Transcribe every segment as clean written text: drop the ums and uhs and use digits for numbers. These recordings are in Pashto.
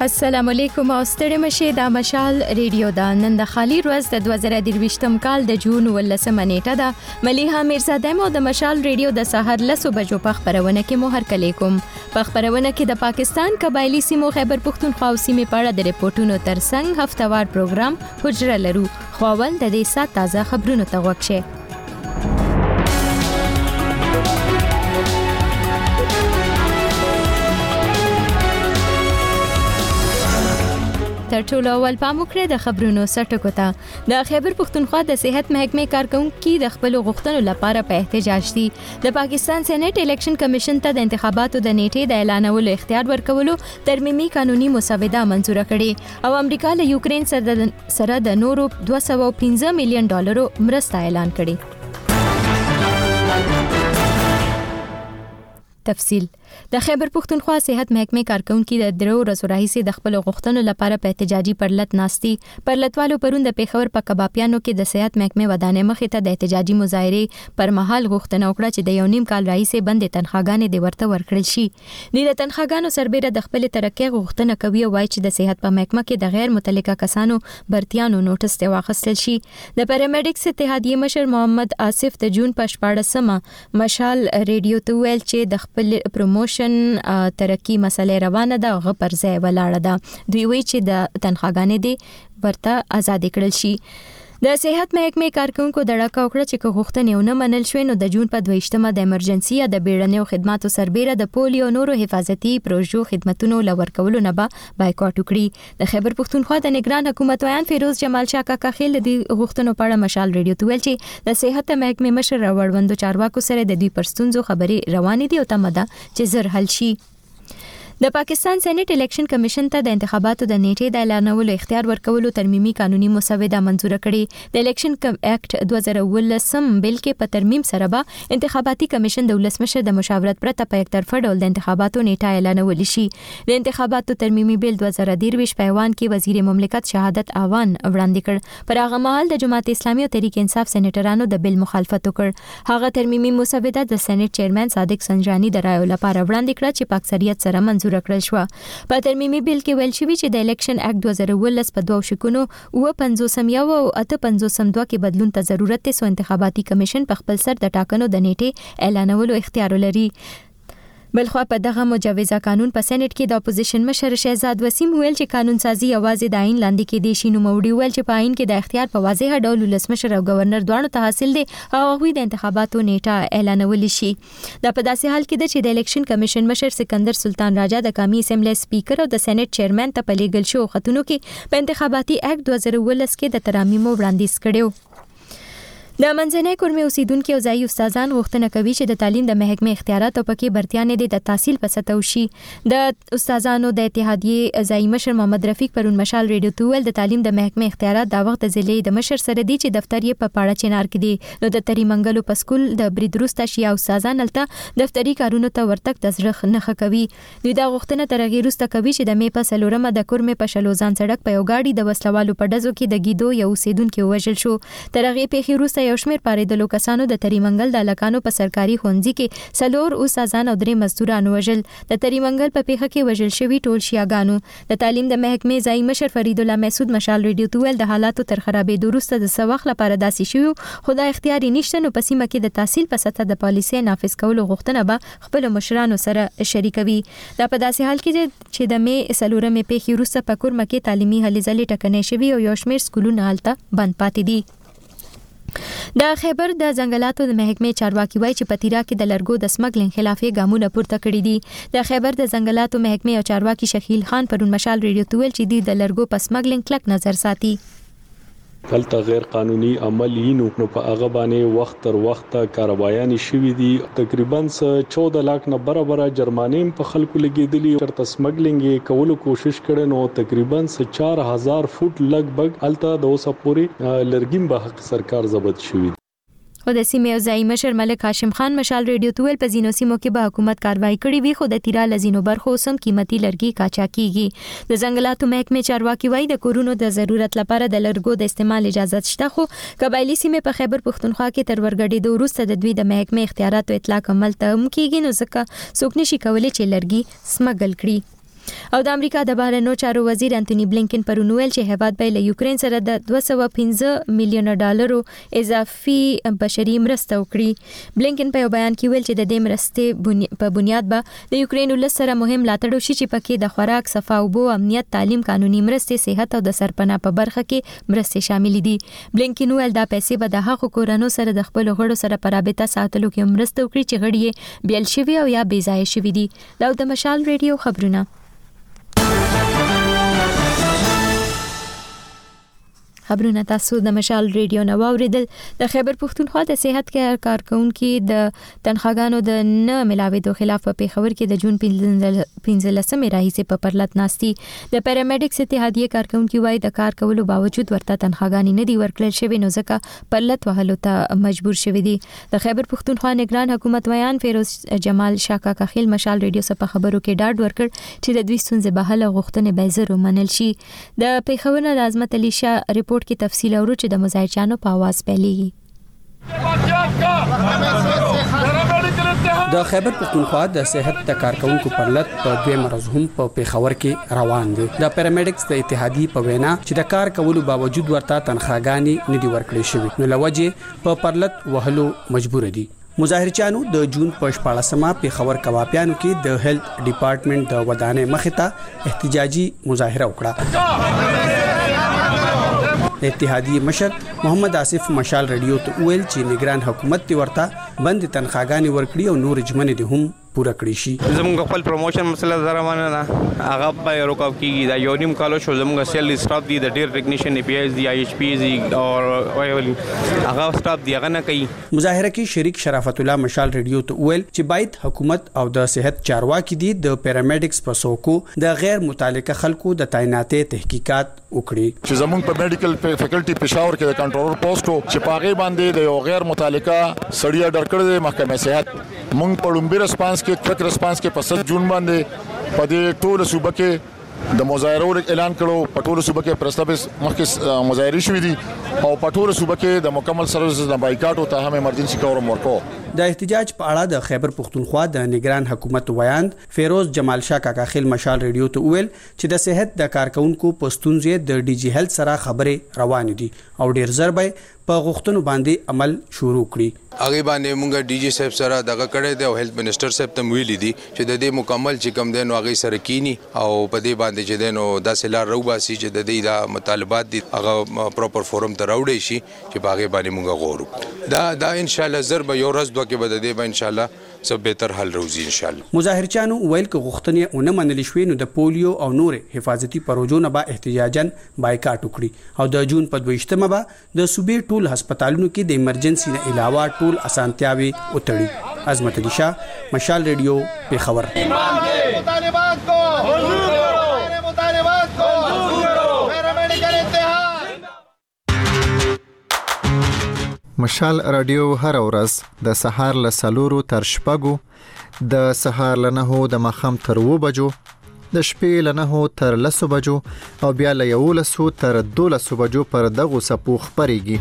السلام علیکم او ستړي مشه د مشال ریډیو دا نن د خالی ورځ د 2023م کال د جون 18 نیټه ده ملیحه میرزاده مو د مشال ریډیو د سحر لسو بجو په خبرونه کې مو هر کله کوم په خبرونه کې د پاکستان قبایلی سیمو خیبر پختونخوا او سیمې په اړه د ریپورتونو ترڅنګ هفتوار پروګرام حجره لرو خواول د دې سات تازه خبرونو ته وکشه تر ټولو اول پام وکړئ د خبرونو سرټکو ته د خیبر پختونخوا د صحت محکمې کارکونکو د خپل غوښتنو لپاره په احتجاج دي د پاکستان سېنات الیکشن کمیشن ته د انتخاباتو د نیټې د اعلانولو اختیار ورکولو ترمیمي قانوني مسوده منزور کړې او امریکا له یوکرين سره د نورو $215 میلیون مرسته اعلان کړې تفصیل د خیبر پختونخوا صحت محکمې کارکونکو د درو ورځو راهیسې د خپل غوښتنو لپاره په احتجاجي پرلط ناستي پرلطوالو پرون د پیښور په کبابیانو کې د صحت محکمې ودانې مخې ته د احتجاجي مظاهره پر مهال غوښتنه وکړه چې د یو نیم کال راهیسې بندې تنخواګانې د ورته ورکړل شي د تنخواګانو سربېره د خپل ترقۍ غوښتنه کوي او وايي چې د صحت په محکمه کې د غیر متعلقه کسانو برتیانو نوټس ته واخیستل شي د پیرامیډکس اتحادیې مشر محمد آصف د جون په 14مه مشال ریډیو ته ویل چې د خپل پروموشن ترقی مسله روانه ده غو پر ځای ولاړه ده دوی وی چې د تنخواګانې دی ورته آزاد کړل شي د صحت محکمې کارکونکو د ډاکا وکړه چې غوښتنې نه منل شوې نو د جون په 22مه د ایمرجنسي یا د بیړنیو خدماتو سربېره د پولیو نورو حفاظتي پروژو خدماتونو لورکولو نه بایکاټ وکړي د خیبر پختونخوا د نگران حکومت ویان فیروز جمال شاه کاکا خیل د غوښتنو په اړه مشال ریډیو ته ویل چې د صحت محکمې مشر راوړوندو چارواکو سره د دوی پرستونزو خبرې روانې دي او تمه ده چې زر حل شي د پاکستان سېنات الیکشن کمیشن ته د انتخاباتو د نیټې د اعلانولو اختیار ورکولو ترمیمي قانوني مسوده منزور کړې د الیکشن اکټ 2018 بل کې په ترمیم سره به انتخاباتي کمیشن د ولسمشر د مشاورت پرته په یک طرفه ډول د انتخاباتو نیټه اعلانول شي د انتخاباتو ترمیمي بل 2023 په ایوان کې وزیر مملکت شهادت اعوان وړاندې کړ پر هغه مهال د جماعت اسلامي او تحریک انصاف سېنیټرانو د بل مخالفت وکړ هغه ترمیمي مسوده د سېنات چیرمن صادق سنجانی د رایو لپاره وړاندې کړ چې په اکثریت سره منزور کړل شو په ترمیمي بل کې ویل شوی چې د الیکشن اکټ 2018 په دوه شکونو او 55 او 58 کې بدلون ته ضرورت دی سو انتخاباتي کمیشن په خپل سر د ټاکنو د نیټې اعلانولو اختیار لري بلخو په دغه مجوزه قانون په سېنات کې د اپوزیشن مشر شهزاد وسیم ویل چې قانون سازي اوازې د عین لاندې کې دي شي نو موړي ویل چې په عین کې د اختیار په واضح ډول ولسمشر او گورنر دواړو ته حاصل دي او هغوی د انتخاباتو نیټه اعلانول شي دا په داسې حال کې ده چې د الیکشن کمیشن مشر سکندر سلطان راجا د قومي اسمبلی سپیکر او د سېنات چیرمن ته په لیګل شو خاتونو کې په انتخاباتي اکټ 2018 کې د ترمیمو وړاندیز کړو د منځنۍ کورمې اوسیدونکو او ځایي استادان غوښتنه کوي چې د تعلیم د محکمې اختیارات او پکې برتیانې د تحصیل په سطح وشي د استادانو د اتحادیې ځایي مشر محمد رفیق پرون مشال ریډیو ته ویل د تعلیم د محکمې اختیارات د وخت ضلعي د مشر سره دي چې دفتر یې په پاړه چنار کې دي نو د تریمنګلو په سکول د بریدروسته شیا استادان الته دفتري کارونو ته ورتک د زړه نه کوي دوی دا غوښتنه تر هغه وروسته کوي چې د مې په سلورمه د کورمې په شلوزان سړک په یو گاډي د وسلوالو په ډزو کې د گیدو یو اوسیدونکو وژل شو تر هغه پیښې وروسته یو شمېر پاریدلو کسانو د تریمنګل د لکانو په سرکاري ښوونځي کې سلور استادان او درې مزدوران وژل د تریمنګل په پیښه کې وژل شوی ټول شیاګانو د تعلیم د محکمې ځایي مشر فرید الله محسود مشال ریډیو ته ویل د حالاتو تر خرابېدو وروسته د سوخ لپاره داسې شوی خو د اختیاري نشته نو په سیمه کې د تحصیل په سطح د پالیسۍ نافذ کولو غوښتنه به خپل مشرانو سره شریکوي دا په داسې حال کې چې د مې سلورمې پیښې وروسته په کورمه کې تعلیمي هلې ځلې ټکنۍ شوي او یو شمېر سکولونه هلته بند پاتې دي د خیبر د ځنګلاتو د محکمې چارواکي وایي چې په تیرا کې د لرګو د سمګلینګ خلاف ګامونه پورته کړي دي د خیبر د ځنګلاتو محکمې او چارواکي شکیل خان پرون مشال ریډیو ته ویل چې د لرګو په سمګلینګ کلک نظر ساتي دلته غیر قانوني عمل نو په هغه باندې وخت تر وخت کاروایان شوې دي تقریبا 14 لک نه برابر جرمانیم په خلکو لګیدلی تر سمګلینګ کولو کوشش کړي نو تقریبا 4000 فوټ لګبګ الته د اوسه پوری لرګیم به حق سرکار ضبط شوې او د سیمې ځایي مشر ملک هاشم خان مشال ریډیو ته ویل په زینو سیمو کې به حکومت کاروایی کړې وي خو د تیرا لزینو برخو سم قیمتي لرګي کاچا کیږي د ځنګلاتو محکمې چارواکي وایي د کورونو د ضرورت لپاره د لرګو د استعمال اجازه شته خو قبایلی سیمې په خیبر پختونخوا کې تر ورګډېدو وروسته د دوی د محکمې اختیاراتو اطلاق عمل ته هم کیږي نو ځکه څوک نشي کولای چې لرګي سمګل کړي او د امریکا د بهرنیو چارو وزیر انټونی بلینکن پرون ویل چې هیواد به له یوکرين سره د 215 میلیون ډالرو اضافي بشري مرسته وکړي. بلینکن په بیان کې ویل چې د دې مرستې په بنیاد به د یوکرين ولس سره مهم لاټړو شي چې پکې د خوراک، صفا اوبو، امنیت، تعلیم، قانوني مرستې، صحت او د سرپناه په برخه کې مرستې شامل دي. بلینکن ویل دا پیسې به د هغو کورونو سره د خپل غړو سره په رابطه ساتلو کې مرسته وکړي چې غړي یې بیل شوي او یا بې ځایه شوي دي. دا د مشال ریډیو خبرونه. خبرونه تاسو د مشال ریډیو نو اوریدل. د خیبر پختونخوا د صحت کارکونکو د تنخواګانو د نه ملاوېدو خلاف په پیښور کې د جون 15 راهیسې په پرلط ناستي. د پیرامیډیکس اتحادیه کارکونکو وايي د کار کولو باوجود ورته تنخواګانې نه دي ورکړل شوې، نو ځکه پرلط وهلو ته مجبور شوي دي. د خیبر پختونخوا نگران حکومت ویان فیروز جمال شاکا کاخیل مشال ریډیو سره په خبرو کې ډاډ ورکړ چې د دوی ستونزې به حل غوښتنې به زر ومنل شي. د پیښور نه عظمت علي شاه ریپورت کې تفصیل اورو چې د مزایچانو په आवाज پیلېږي. د خیبر پختونخوا د صحت د کارکونکو پرلط په دوی مرز هم په پیښور کې روان دي. د پیرامیډیکس د اتحادیې په وینا چې د کار کولو باوجود ورته تنخواګانې نه دي ورکړې شوې، نو لوجه په پرلط وهلو مجبور دي. مظاهرچانو د جون په 14مه پیښور کواپیانو کې د هیلث ډپارټمنټ د ودانې مخې ته احتجاجي مظاهره وکړه. اتحادیه مشر محمد آصف مشال ریډیو ته ویل چې نگران حکومت تی ورته بند تنخواګانې ورکړي او نور جمنې دي هم پوره کړی شي. زموږ خپل پروموشن مسله زرمانه نه هغه په روکاو کیږي. دا یو نیم کالو شو زموږ سیل سټاف دي، د ډیر ټیکنیشن ای پی ایس دي، آی ایچ پی دي او هغه سټاف دی هغه نه کوي. مظاهره کې شریک شرافت الله مشال ریډیو ته ویل چې باید حکومت او د صحت چارواکي دي د پیرامیډیکس په سوکو د غیر متعلقه خلکو د تعیناتي تحقیقات وکړي. چې زموږ په میډیکل فیکلټي پېښور کې د کنټرولر پوسټو چې پاغي باندې د یو غیر متعلقه سړی ډر کړی د محکمه صحت مونږ په لومبي ریسپانس کې کویک ریسپانس کې په 7 جون باندې په دې ټول صوبه کې د مظاهرو اعلان کړو. په ټول صوبه کې پرستابس مخکې مظاهرې شوې دي او په ټول صوبه کې د مکمل سروسز د بایکاټ او ته هم ایمرجنسي کور ورکو. د احتجاج په اړه د خیبر پختونخوا د نگران حکومت ویاند فیروز جمال شاه کاکاخیل مشال ریډیو ته ویل چې د صحت د کارکونکو پښتونځي د ډي جی هیلث سره خبرې روان دي او ډیر زر به په غوښتنو باندې عمل شروع کړي. هغه باندې مونږ ډي جی صاحب سره دغه کړه دی او هیلث منسٹر صاحب ته ویلي دي چې د دې مکمل چې کم دین هغه سره کینی او په دې باندې چې دین او داسې لار روباسي چې د دې د مطالبات دي هغه پراپر فورم ته راوړي شي چې باغې باندې مونږ غوړو. دا ان شاء الله زر به یو ورځ دوه کې به د دې به ان شاء الله سب بهتر حل روزي ان شاء الله. مظاهرچانو ویل ک غوښتنې اونې منل شوې نو د پولیو او نور حفاظتي پروژو نه به احتجاجن بایکاټ وکړي او د جون په 22مه به د صوبې ټول هسپتالونو کې د ایمرجنسي نه علاوه ټول اسانتیاوي وتړي. عظمت علي شاه مشال ریډیو پیښور. طالبان کو حضور کرو، طالبان کو حضور کرو، پیرامیډیکل اتحاد. مشال رادیو هر ورځ د سهار له 4 تر 6، د سهار له 9 د ماښام تر 2 بجو، د شپې له 9 تر 10 بجو او بیا له 11 تر 12 بجو پر دغه سپو خبريږي.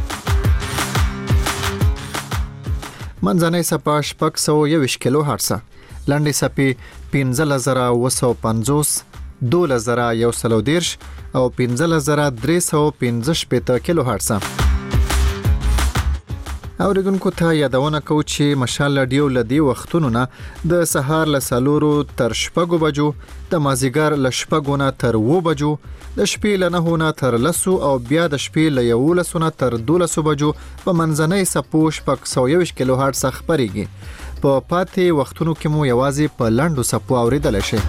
منځنۍ سپا 621 کیلو هرتز، لنډې سپې 15950، 12110 او 15315 کیلو هرتز. اوریدونکو ته یادونه کوم چې مشال رادیو لدی وختونو نه د سهار له 4 تر 6 بجو، د مازیګر له 6 نه تر 2 بجو، د شپې له 9 نه تر 10 او بیا د شپې له 11 نه تر 12 بجو په منځنۍ سپو 621 کیلو هرتز خبريږي. په پاتې وختونو کې مو یوازې په لاندو سپو اوریدل شي.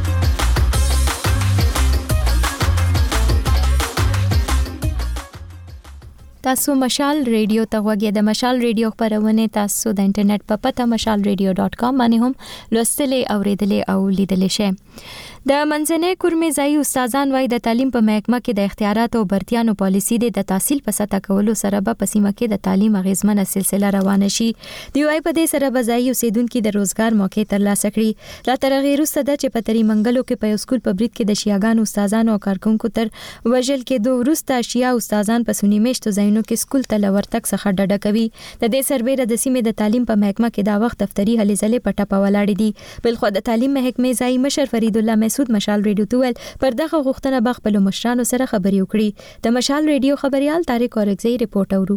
تاسو مشال ریډیو ته وګورئ. د مشال ریډیو خبرونه تاسو د انټرنیټ په پته mashalradio.com باندې هم لوستلې اوریدلې او لیدلې شئ. د منځنۍ کورمې ځای استادان وايي د تعلیم په محکمه کې د اختیارات او برتیانو پالیسي د تحصیل په سطح کولو سره په سیمه کې د تعلیم غیزمنه سلسله روانه شي. دی وايي په دې سره به ځای اوسیدونکو د روزګار موقع ترلاسه کړي. لا تر هغه وروسته د چې په تری منګلو کې په سکول په برید کې د شیاګانو استادانو او کارکونکو تر وژل کې دوه وروسته شیا استادان په سونی میشتو ځایونو کې سکول ته لورتک څخه ډډه کوي. د دې سربېره د سیمې د تعلیم په محکمه کې دا وخت دفتری هلې ځلې په ټپه ولاړې دي. بلخو د تعلیم محکمې ځای مشر فرید الله مسعود مشال ریډیو تول پر دغه غوښتنه بخ په مشرانو سره خبري وکړي د مشال ریډیو خبريال طارق اورګزی ریپورت اورو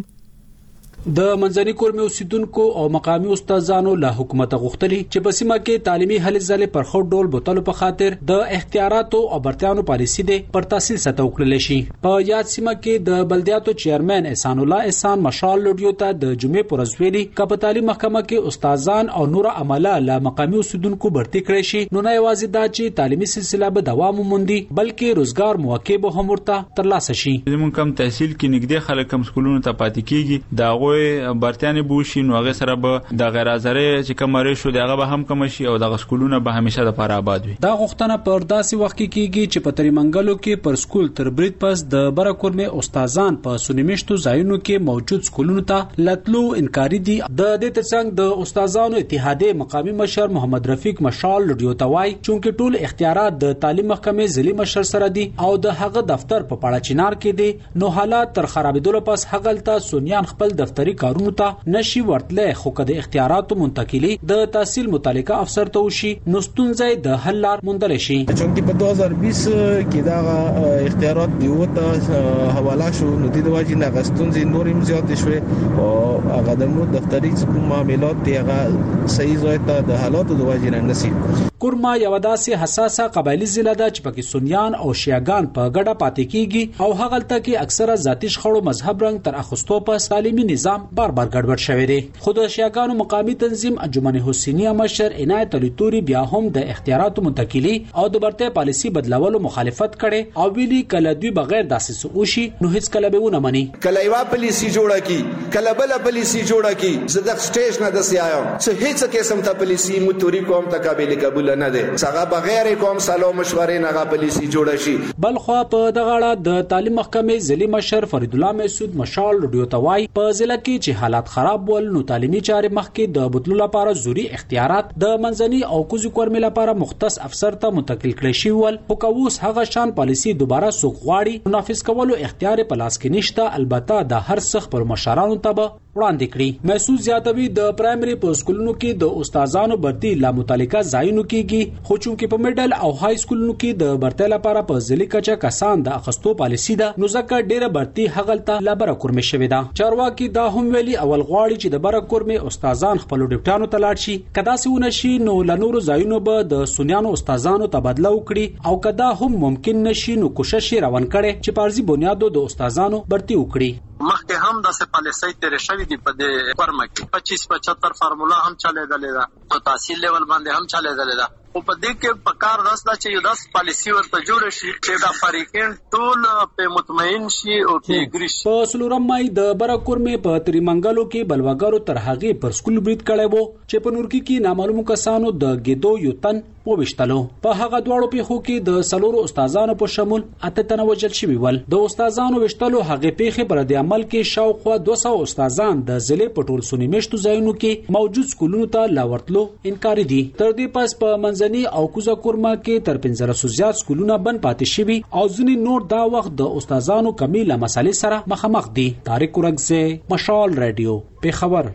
د منځني کورمې اوسیدونکو او مقامي استادانو له حکومت غوښتلي چې په سیمه کې تعلیمي هلې ځلې پر خو ډول بوتلو په خاطر د اختیاراتو او برتیانو پالیسي دي پر تحصیل سطح وکړل شي په یاد سیمه کې د بلدیاتو چیرمن احسان الله احسان مشال لوډیو ته د جمعې پر ورځ ویلي کپ تعلیم محکمه کې استادان او نور عمله له مقامي اوسیدونکو برتي کړی شي نو نه یوازې دا چې تعلیمي سلسله به دوام وموندي بلکې روزګار مواقع به هم ورته ترلاسه شي زموږ کم تحصیل کې نږدې خلک کم سکولونو ته پاتې کیږي دا غوي برتانه بوشي نو هغه سره به د غیر حاضر چې کومري شو دغه به هم کم شي او د سکولونو به همیشه د پاره آباد وي دا غوښتنه پر داسې وخت کې کیږي چې په تریمنګلو کې پر سکول تر برید پس د برکورمه استادان په سنیمشتو ځایونو کې موجود سکولونو ته لټلو انکاري دي د دې ترڅنګ د استادانو اتحادیه مقامی مشر محمد رفیق مشال لډیو توای چې ټول اختیارات د تعلیم محکمې ځلې مشر سره دي او د هغه دفتر په پاړه چینار کې دي نو حالات تر خرابېدلو پس هغلته سونیان خپل دفتری کارونه ته نشي ورتله خو کده اختیاراتو منتقلی د تحصیل متعلقه افسر ته وشي نو ستونزې د حل لار موندل شي چې په 2020 کې دا اختیارات دیوته حواله شو نو د واجب نه غستونځي نورم زیات شوي او هغه د مو دفتری معاملات دی هغه صحیح ځای ته د حالاتو د واجب نه نسی کورما یو داسې حساسه قبایلی ضلع ده چې پکې سنیان او شیعاګان په ګډه پاتې کیږي او هغلته کې اکثره ذاتی شخړو مذهب رنګ تر اخستو پس تعلیمي نظام بار ګډوډ شوی دی خود شیعاګانو مقامی تنظیم انجمن حسینیه مشر عنایت علی توري بیا هم د اختیاراتو منتقلی او د برته پالیسی بدلولو مخالفت کړي او ویلي کله دوی بغیر داسې اوشي نو هیڅ کله به ونه مني کله یو پالیسی جوړه کی کله بل پالیسی جوړه کی زه د سټیج نه د سیایم څه هیڅ قسم ته پالیسی مو توري کوم ته قابل قبول نه ده څنګه بغیر کوم سلام مشورې نه غا پالیسی جوړه شي بل خو په دغه اړه د تعلیم محکمې ځلې مشر فرید الله مسعود مشال لډیو توای په ضلع کې چې حالات خراب ول نو تعلیمي چارې مخکې د بدلولو لپاره ضروري اختیارات د منځني او کوزي کورمې لپاره مختص افسر ته منتقل کړي شي ول خو کوس هغه شان پالیسی دوباره سوق غواړي نافذ کولو اختیار په لاس کې نشته البته د هر څخ پر مشرانو ته وړاندې کړي محسوس زیاتوي د پرایمري په سکولونو کې د استادانو برتي لا متعلقه ځایونو کېږي خو چونکې په میډل او های سکولونو کې د برتي لپاره په ځلې کچه کسان د اخستو پالیسی ده نو ځکه ډیره برتي هغلته لا برکورمه شوی ده چارواکي دا هم ویلي اول غواړي چې د برکورمه استادان خپل ډیپټانو ته لاړ شي کدا سونه شي نو لنورو ځایونو به د سنیانو استادانو تبادله وکړي او کدا هم ممکن نشي نو کوشش روان کړي چې پارزي بنیادو د استادانو برتي وکړي مخکې هم د پالیسۍ ترې شوې دي په دې فرم کې 25-75 فارمولا هم چلېدلې ده په تحصیل لیول باندې هم چلېدلې ده او په دې کې په کار داسته چې یو داس پالیسی ورته جوړ شي چې دا فریقین ټول په مطمئن شي او پیګری شي په سلورم مای د برکورمې په تریمنګلو کې بلواګارو تر هغه پر سکول برید کړي وو چې په نورکی کې نامعلوم کسانو د ګیدو یو تن وبشتلو په هغه دواړو پیښو کې د سلورو استادانو په شمول اته تنه وژل شوي ول د استادانو وشتلو هغه پیښې پر د عمل کې شاوخوا 200 استادان د ضلع په ټول سنیمشتو ځایونو کې موجود سکولونو ته لاورتلو انکار دي تر دې پس په منځني او کوزا کورما کې تر 1500 زیات سکولونه بند پاتې شوي او ځینې نور دا وخت د استادانو کمی له مسالې سره مخامخ دي طارق اورګزی مشال رادیو په خبر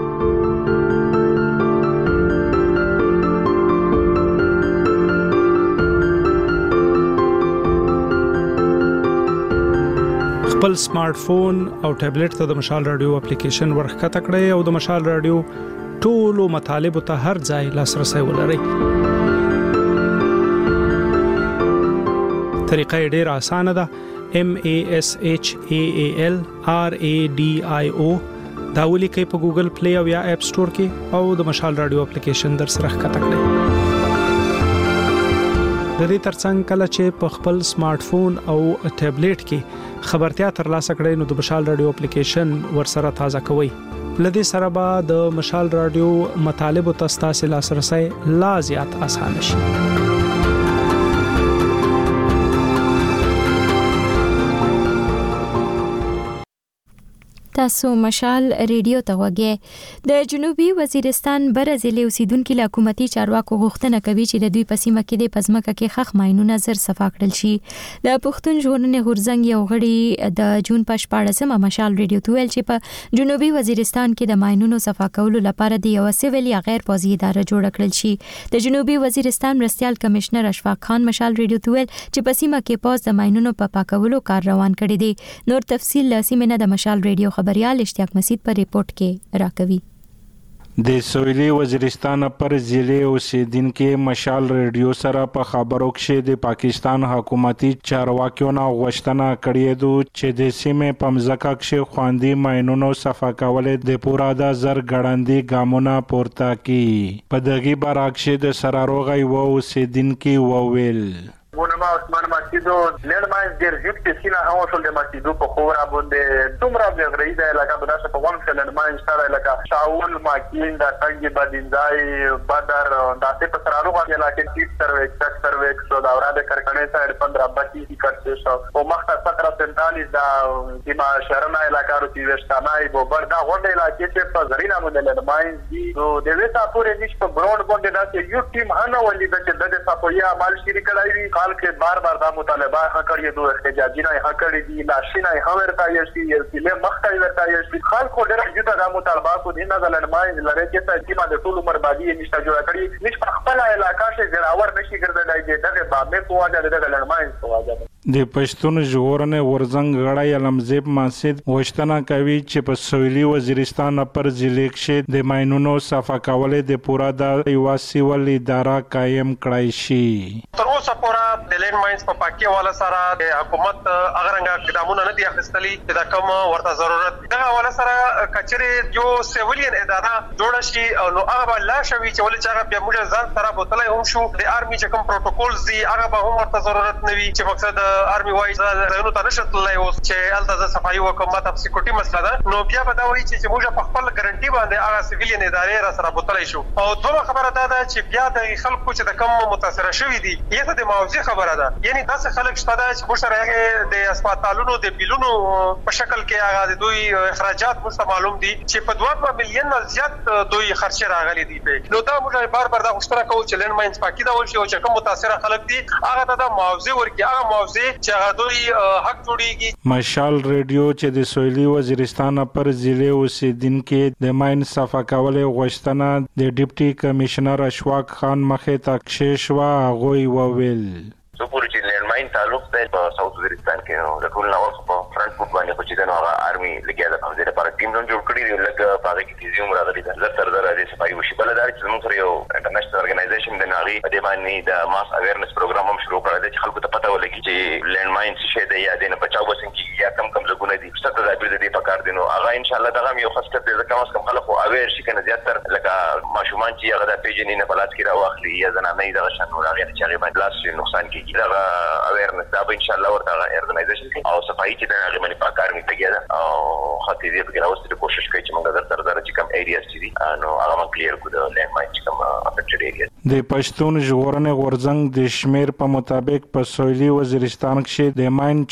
خپل سمارټ فون او ټابلیټ ته د مشال رادیو اپلیکیشن ورخته کړئ او د مشال رادیو ټولو مطالب ته هر ځای لاسرسي ولرئ. طریقه ډیره اسانه ده. MASHAAL RADIO دا ولیکئ په ګوګل پلی او یا اپ سٹور کې او د مشال رادیو اپلیکیشن در سره ښکته کړئ. د دې ترڅنګ کله چې په خپل سمارټ فون او ټابلیټ کې خبرتیا ترلاسه کړئ نو د مشال رادیو اپلیکیشن ورسره تازه کوئ. لدې سره به د مشال رادیو مطالب او تاسو لاسرسي لا زیات اسانه شي. تاسو مشال ریډیو ته وګورئ. د جنوبي وزیرستان برازیلي اوسیدونکو له حکومتي چارواکو غوښتنه کوي چې د دوی په سیمه کې د پزماکه کې خخ ماينونه زر صفا کړل شي. د پښتون ژغورنې غورځنګ یو غړي د جون په 14مه مشال ریډیو ته ویل چې په جنوبي وزیرستان کې د ماينونو صفا کولو لپاره د یو سیویل یا غیر پوځي اداره جوړ کړل شي. د جنوبي وزیرستان مرستيال کمشنر اشفاق خان مشال ریډیو ته ویل چې په سیمه کې پوز د ماينونو په پاکولو کار روان کړی دی. نور تفصیل لسیمه د مشال ریډیو خبريال اشتیاق مسید پر ریپورت کې راکوي. د سویلي وزیرستان پر ضلع اوسیدونکو مشال ریډیو سره په خبرو کې د پاکستان حکومتي چارواکیو نه غوښتنه کړې ده چې د سیمې په مځکه کې خواندي ماينونو صفا کول د پورا د زر غړندې ګامونه پورته کړي. په دغه برعکس د سراروغي و اوسیدونکو وویل بونما عثمان مسجدو لړ ما ډیر ځکه چې سینا هغه ټول د مسجدو په خورا باندې دومره غړي د علاقې په داسه په وان کې لړ ما انشاء علاقې شاول ماکین د څنګه بدینځای بدر داسې په سرانو باندې علاقې چې سرویکس او دا اوراده کارخانه سره 15 باندې کی کړته شو او مخته 1745 دا سیما شهرنا علاقې روتي وشتانای بوبر دا غونډه علاقې چې په زرینا باندې لړ ما دي نو د وسه پورې نش په ګراوند باندې دا یو ټیم هنه ولې د دغه صفویا مال شری کړای حال کې بار دا مطالبه حکړې دوه احتجاجي نه حکړې دي لاشي نه ورته یې چې له مخته ورته یې خلکو ډېر جدا دا مطالبه کو دي نه لړمای لري چې چې ما د ټول عمر باندې نشته جوړ کړی نش په خپل علاقې کې ګراور نشي ګرځېدای چې دغه بابه په واجه د لړمای په واجه د پښتون ژغورنې غورځنګ غړی علمزیب ماسد غوښتنه کوي چې په سویلي وزیرستان پر ضلع کې د ماينونو صفا کول د پورا د یو سیول اداره قائم کړای شي. تر اوسه پورا د لینډ ماینز په پاکي والا سره د حکومت اغرنګ اقدامونه نه دي اخیستلي چې دا کوم ورته ضرورت دغه والا سره کچري جو سیویلین اداره جوړ شي او نو هغه لا شوي چې ولې چې هغه بیا موږ ځان سره بوتلای هم شو د آرمي چې کوم پروتوکولز دي هغه به هم ورته ضرورت نه وي چې مقصد آرمي وایي زه ته نشتلای اوس چې الته صفایي وکم ماته سکیورټي مسله ده نو بیا به دا وایي چې موږ په خپل ګارانټي باندې هغه سیویلین ادارې را سره بوتلای شو او دوه خبره ده چې بیا د خلکو چې د کوم متاثر شوی دي یته د موضوع خبره ده یعنی تاسو خلک شته چې مشرعه د هسپتالونو د بیلونو په شکل کې هغه د دوی اخراجات مست معلوم دي چې په 2 مليون نه زیات دوی خرچ راغلي دي نو دا موږ بار دا غوښتنه کوو چې لینډ ماینز پاکي دا ولشي او چې کوم متاثر خلک دي هغه د موضوع ورکی هغه موضوع چې هغه دوی حق جوړيږي. مشال ریډیو چې د سویلي وزیرستان پر ضلع اوسیدونکو د ماين صفا کول غوښتنه د ډیپټي کمشنر اشفاق خان مخې ته کښېشوا غوي وویل زه پوری چې لینډ ماین تعلق دی په ساوث وزیرستان کې د ټول نوښت په فرنٹ فوټ باندې خو چې نو آرمي لګیا ده په دې لپاره ټیم جوړ کړی دی لکه په هغه کې تیزیوم راغلی ده زر د صفایي وشي بل دا چې موږ سره یو انټرنیشنل اورګنایزیشن د ناغي په دې باندې د ماس اویرنس پروګرام هم شروع کړی دی چې خلکو ته پته ولګي چې لینډ ماین څه شی دی یا د نه بچاو وسن کې یا کم ځګونه دي څه ته د دې په کار دي نو هغه ان شاء الله دغه یو خاصه دی ځکه ماس کم خلکو اویر شي کنه زیاتره لکه ماشومان چې هغه د پیجن نه بلات کې راوخلي یا زنانه دغه شان نو هغه چې هغه باندې لاس نقصان کیږي دغه اویرنس دا به ان شاء الله ورته اورګنایزیشن او صفایي چې د هغه باندې پاکار می تګیا ده او خاطر دې په راوستلو کوشش کوي چې موږ درته چې کوم ایریاز دي نو هغه موږ کلیر کړو د لینډ ماین چې کوم افیکټډ ایریاز د پښتون ژغورنې غورځنګ د شمیر په مطابق په سویلي وزیرستان کې د ماین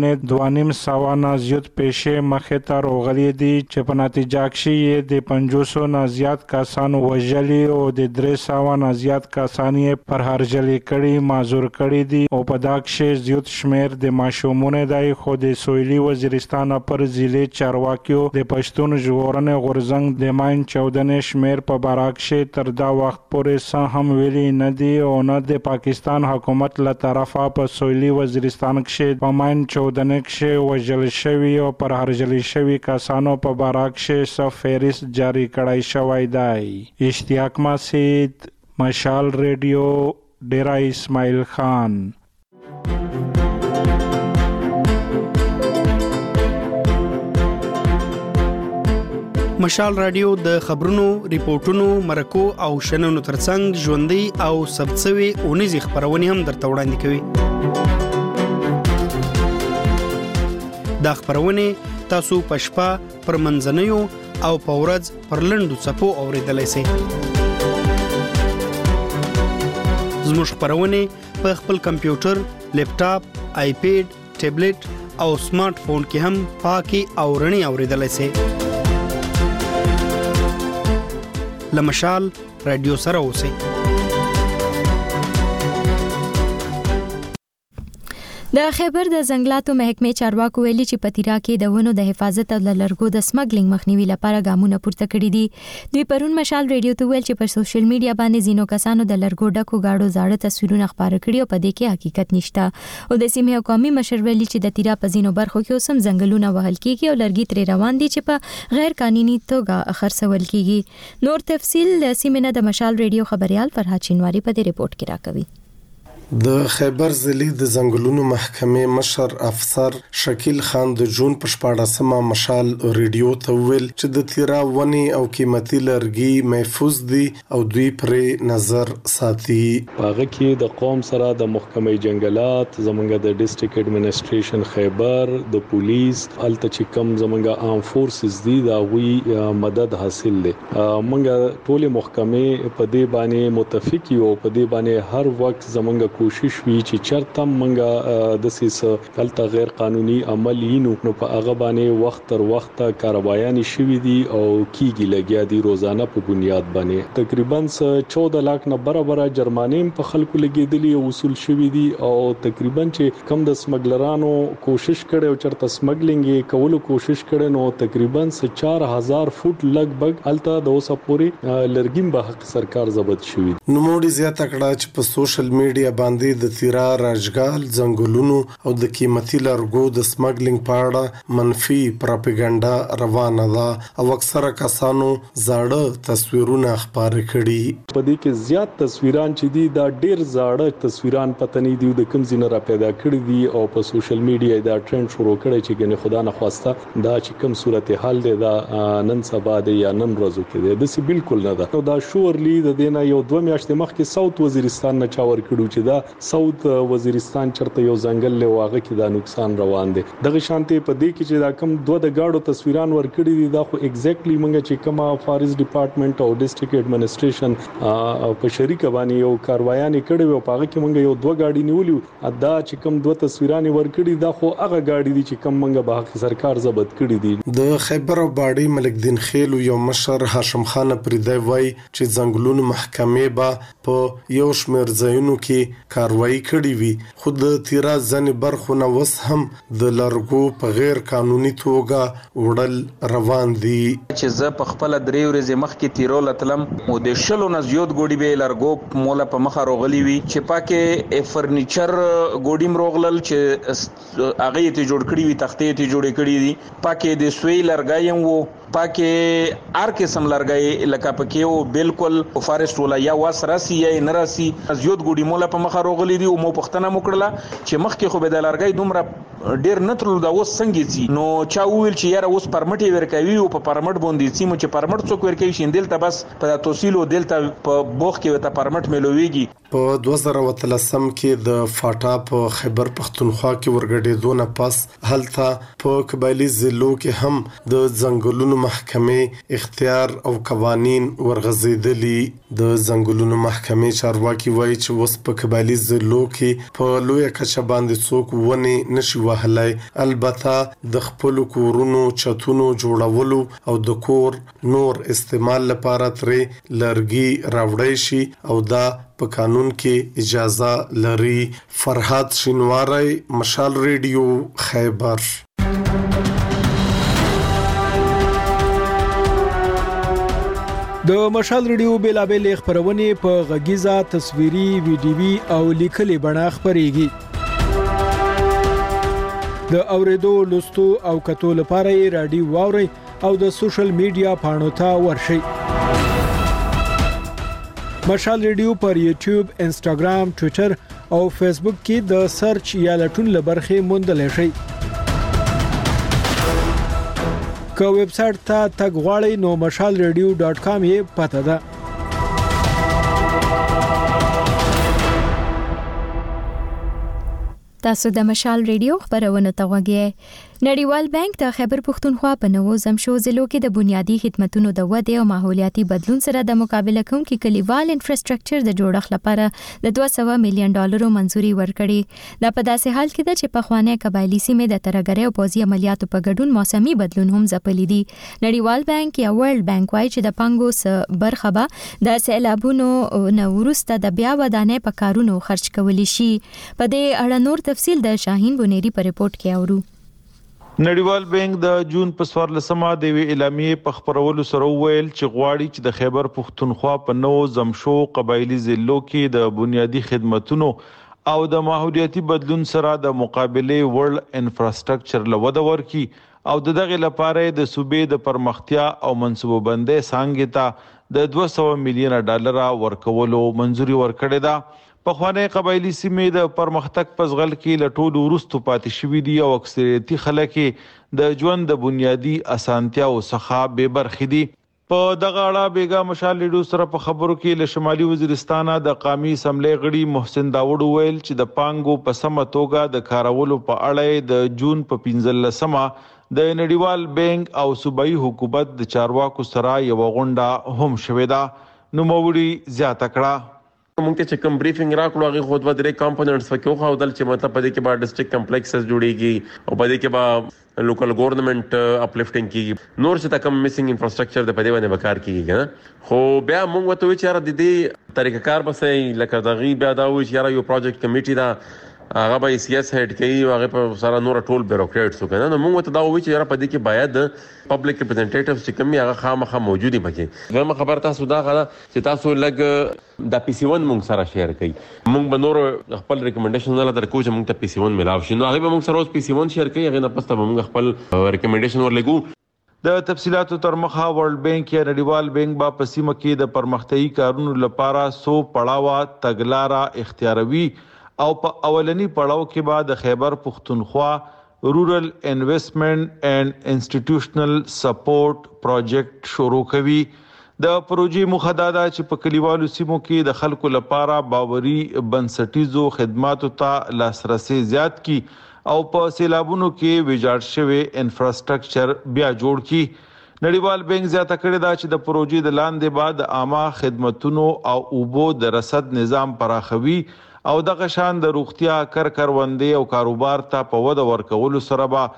14.2 نه زیات پیښې مخې ته راغلي دي چې په نتیجه کې د 500 نه زیات کسان وژلي او د 300 نه زیات کسان یې پر هرجلي کړي معذور کړي دي او په دا کې زیات شمیر د ماشومونه دی خو د سویلي وزیرستان پر ضلع چارواکیو د پښتون ژغورنې غورځنګ د ماین 14 شمیر په باراکشه تر دا وخت پورې سم ویلي نه دی او نه د پاکستان حکومت له طرفه په سویلي وزیرستان کې په ماین 14 کې وژل شوی او پر هرجل شوی کسانو په باراکشه سفیرس جاری کړای شوی دی. اشتیاق مسید مشال ریډیو ډیرا اسماعیل خان. مشال رادیو د خبرونو، ریپورتونو، مرکو او شننو ترڅنګ ژوندۍ او ثبتسوي اونیزې خبرونه هم درته وړاندې کوي. دا خبرونه تاسو په شپه پر منځنیو او په ورځ پر لنډو څپو اوریدلای شئ. زموږ خبرونه په خپل کمپیوټر، لیپټاپ، آیپیډ، ټابلیټ او سمارټ فون کې هم پاکي او رڼي اوریدلای شئ. لمشال رادیو سره اوسئ. د خیبر د ځنګلاتو محکمې چارواکو ویلي چې په تیرا کې د ونو د حفاظت او لرګو د سمګلینګ مخنیوي لپاره ګامونه پورته کړي دي. دوی پرون مشال ریډیو ته ویل چې په سوشل میډیا باندې زینو کسانو د لرګو ډکو گاډو زاړه تصویرونه خپاره کړي او په دې کې حقیقت نشته. او د سیمې حکومي مشر ویلي چې د تیرا په زینو برخو کې اوسم ځنګلونه وهل کیږي او لرګي ترې روان دي چې په غیر قانوني توګه خرڅول کیږي. نور تفصيل د سیمې نه د مشال ریډیو خبريال فرحات شینواری په دې ریپورت کې راکوي. د خیبر ضلع د ځنګلونو محکمې مشر افسر شکیل خان د جون په 14مه مشال ریډیو ته ویل چې د تیرا ونی او قیمتي لرګي محفوظ دي او دوی پرې نظر ساتي. هغه کې د قوم سره د محکمې جنگلات زمونږ د ډیسټریکټ ایڈمنسټریشن خیبر د پولیس الته چې کم زمونږ آرم فورسز دي دا وی مدد حاصل دي. مونږ ټول محکمې په دې باندې متفق یو په دې باندې هر وخت زمونږ کوشش وی چې چرته منګه د سیس کلته غیر قانوني عمل نو په هغه باندې وخت تر وخت کاروایان شوي دي او کیږي لګیا دي روزانه په بنیاد باندې. تقریبا 14 لک نه برابر جرمانې په خلکو لګیدلي او وصول شوي دي او تقریبا چې کم د سمګلرانو کوشش کړي او چرته سمګلینګ کولو کوشش کړي نو تقریبا 4000 فوټ لګبګ الته د اوسه پوری لرګیم به حق سرکار ضبط شوي. نو موږ زیاته کړه چې په سوشل میډیا باندې د تیرا راجګال ځنګلونو او د قیمتي لرګو د سمګلینګ په اړه منفي پروپاګاندا روانه ده او اکثره کسانو زاړه تصویرونه خپاره کړي. په دې کې زیات تصویران چې دي دا ډیر زاړه تصویران پته نه دي د کوم ځای نه را پیدا کړي دي او په سوشل میډیا دا ټرند شروع کړي چې ګنې خدا نه خواسته دا چې کوم صورتحال دی دا نن سبا دی یا نن ورځو کې دی داسې بالکل نه ده. نو دا شورلی د دینه یو 2 میاشتې مخکې ساوث وزیرستان نه چاور کړو چې دا ساوث وزیرستان چرته یو ځنګل له واغه کې دا نقصان روان دي. دغه شانتي په دې کې چې دا کم 2 د گاډو تصویران ورکړي دي دا خو ایگزیکټلی مونږ چې کومه فارست ډپارټمنټ او ډیسټریکټ ایڈمنسټریشن په شریک باندې یو کاروایان کړي او په هغه کې مونږ یو 2 گاډي نیولې ادا چې کم 2 تصویران ورکړي دا خو هغه گاډي دي چې کم مونږ به حق سرکار ضبط کړي دي. د خیبر او باډي ملک دین خیل یو مشر هاشم خان پردای وای چې ځنګلونو محکمې با په یو شمیر ځایونو کې کاروایی کړې وي خو د تیرا ځنې برخو نه وس هم د لرګو په غیر قانوني توګه وړل روان دي. چې زه په خپل درې ورځې مخکې تیرو لتلم او د شلو نه زیات ګوډي به لرګو مولا په مخه روغلي وي چې پاکه فرنیچر ګوډي مروغلل چې هغه ته جوړ کړی وي تختې ته جوړ کړی دي پاکه د سوی لرګایم وو پاکه ار قسم لرګای لکه پکې او بالکل فارست ولا یا واسراسي یا نراسي زیات ګوډي مولا په مخه روغلي دي او مو پختنه مکړه چې مخکې خو به د لرګای دومره ډیر نترل دا وس څنګه سي نو چا ویل چې یاره اوس پرمټ ورکوي او په پرمټ باندې سیمو چې پرمټ څوک ورکوي شیندل ته بس په توسیل او دلته په بوخ کې وته پرمټ ملويږي. په 2013 کې د فاټا په خیبر پختونخوا کې ورګډېدو نه پس هلته په قبایلی ضلعو کې هم د ځنګلونو محکمې اختیار او قوانين ورغزیدلي. د ځنګلونو محکمې چارواکي وایي چې اوس په قبایلی ضلعو کې په لوی کچه باندې څوک ونی نشي وهلای البته د خپل کورونو چتونو جوړولو او د کور نور استعمال لپاره ترې لرګي راوړی شي او دا په قانون کې اجازه لري. فرحات شینواری مشال ریډیو خیبر. د مشال ریډیو بیلابل خبرونه په غږیزه تصویري ویډیوي او لیکلي بڼه خبريږي. د اوریدو لوستو او کتو لپاره رادیو واوري او د سوشل میډیا پاڼو ته ورشي. مشال ریډیو پر یوټیوب، انسټاګرام، ټوئیټر او فیسبوک کې د سرچ یا لټون لبرخه موندل شي. که ویب سټ ته تګ غواړئ نو mashalradio.com یې پته ده. تاسو د مشال ریډیو خبرونه ته وګورئ. نړیوال بانک د خیبر پښتونخوا په نوو زمشو ضلعو کې د بنیادی خدماتو د ودې او ماحولیاتي بدلون سره د مقابله کوونکي کلیوال انفراستراکچر د جوړښت لپاره د 200 میلیون ډالرو منځوري ورکړې. دا په داسې حال کې ده چې په خوانې قبایلی سیمې د ترګری او پوزي عملیاتو په ګډون موسمي بدلون هم ځپلې دي. نړیوال بانک یا ورلد بانک وايي چې د پنګو س برخه به د سیلابونو نو ورسته د بیا ودانې په کارونو خرج کولی شي. په دې اړه نور تفصیل د شاهین بنيري په ریپورت کې اورو. نړیوال بانک د جون په 14مه د وی اعلامیه په خبرولو سره ویل چې غواړي چې د خیبر پښتونخوا په نو زمشو قبایلی ضلعو کې د بنیادی خدماتو او د ماحولیاتي بدلون سره د مقابله ورلد انفراستراکچر لوده ورکي او دغه لپاره د صوبې د پرمختیا او منصوببندۍ څنګه ته د 200 میلیون ډالر ورکولو منځوري ورکړه ده. په خوانې قبایلی سیمې د پرمختګ پزغل کې لټول ورستو پاتې شوې دي او اکثریتي خلک د ژوند د بنیادی اسانتیا او څخه به برخې دي. په دغه اړه بیګا مشال لیډو سره په خبرو کې له شمالي وزیرستان د قومي اسمبلی غړي محسن داوود ویل چې د پانګو په سمه توګه د کارولو په اړه د جون په 15مه د نړیوال بانک او صوبایي حکومت د چارواکو سره یو غونډه هم شوې ده. نو موري زیاته کړه مونږ ته چې کوم بریفینګ راکړو هغه خو د درې کمپوننټس وکړو خو دل چې مطلب پدې کې به ډیسټریکټ کمپلیکسز جوړيږي او پدې کې به لوکل ګورنمنت اپلیفټینګ کیږي نور څه تکم میسنګ انفراستراکچر د پدې باندې وکړ کیږي خو بیا مونږ وته چې یاره د دې طریقه کار بسې لکه دغه بیا دا و چې یاره یو پروجیکټ کمیټي دا هغه به سیاست هډ کوي او هغه په سره نور ټول بیوروکریټس وکنه نو موږ ته دا وایي چې یاره پدې کې باید پبلک ریپرزنټیټیوز چې کوم هغه خامخا موجودي پکې زما خبر تاسو دا غواړم چې تاسو لګ د پی سی 1 موږ سره شیر کړئ موږ به نور خپل ریکمنډیشن نه درکو چې موږ ته پی سی 1 ملاو شي نو هغه به موږ سره اوس پی سی 1 شیر کړئ هغه نه پسته به موږ خپل ریکمنډیشن ورلګو د تفصيلاتو تر مخه ورلد بانک یا نړیوال بانک با په سیمه کې د پرمختیايي کارونو لپاره 100 پړاوه تګلارې اختیاروي او په اولنی پړاو کې بعد د خیبر پښتونخوا رورل انویسټمنټ اینڈ انسټیټیوشنل سپورټ پروجیکټ شروع کوي. د پروژې مخه دا چې په کلیوالو سیمو کې د خلکو لپاره باوري بنسټیزو خدماتو ته لاسرسي زیات کی او په سیلابونو کې ویجاړ شوی انفراستراکچر بیا جوړ کی. نړیوال بانک زیاته کړی دا چې د پروژې د لاندې بعد عامه خدماتو او اوبو د رصد نظام پراخوي او دغه شان د روغتیا کروندې او کاروبار ته په وده ورکولو سره به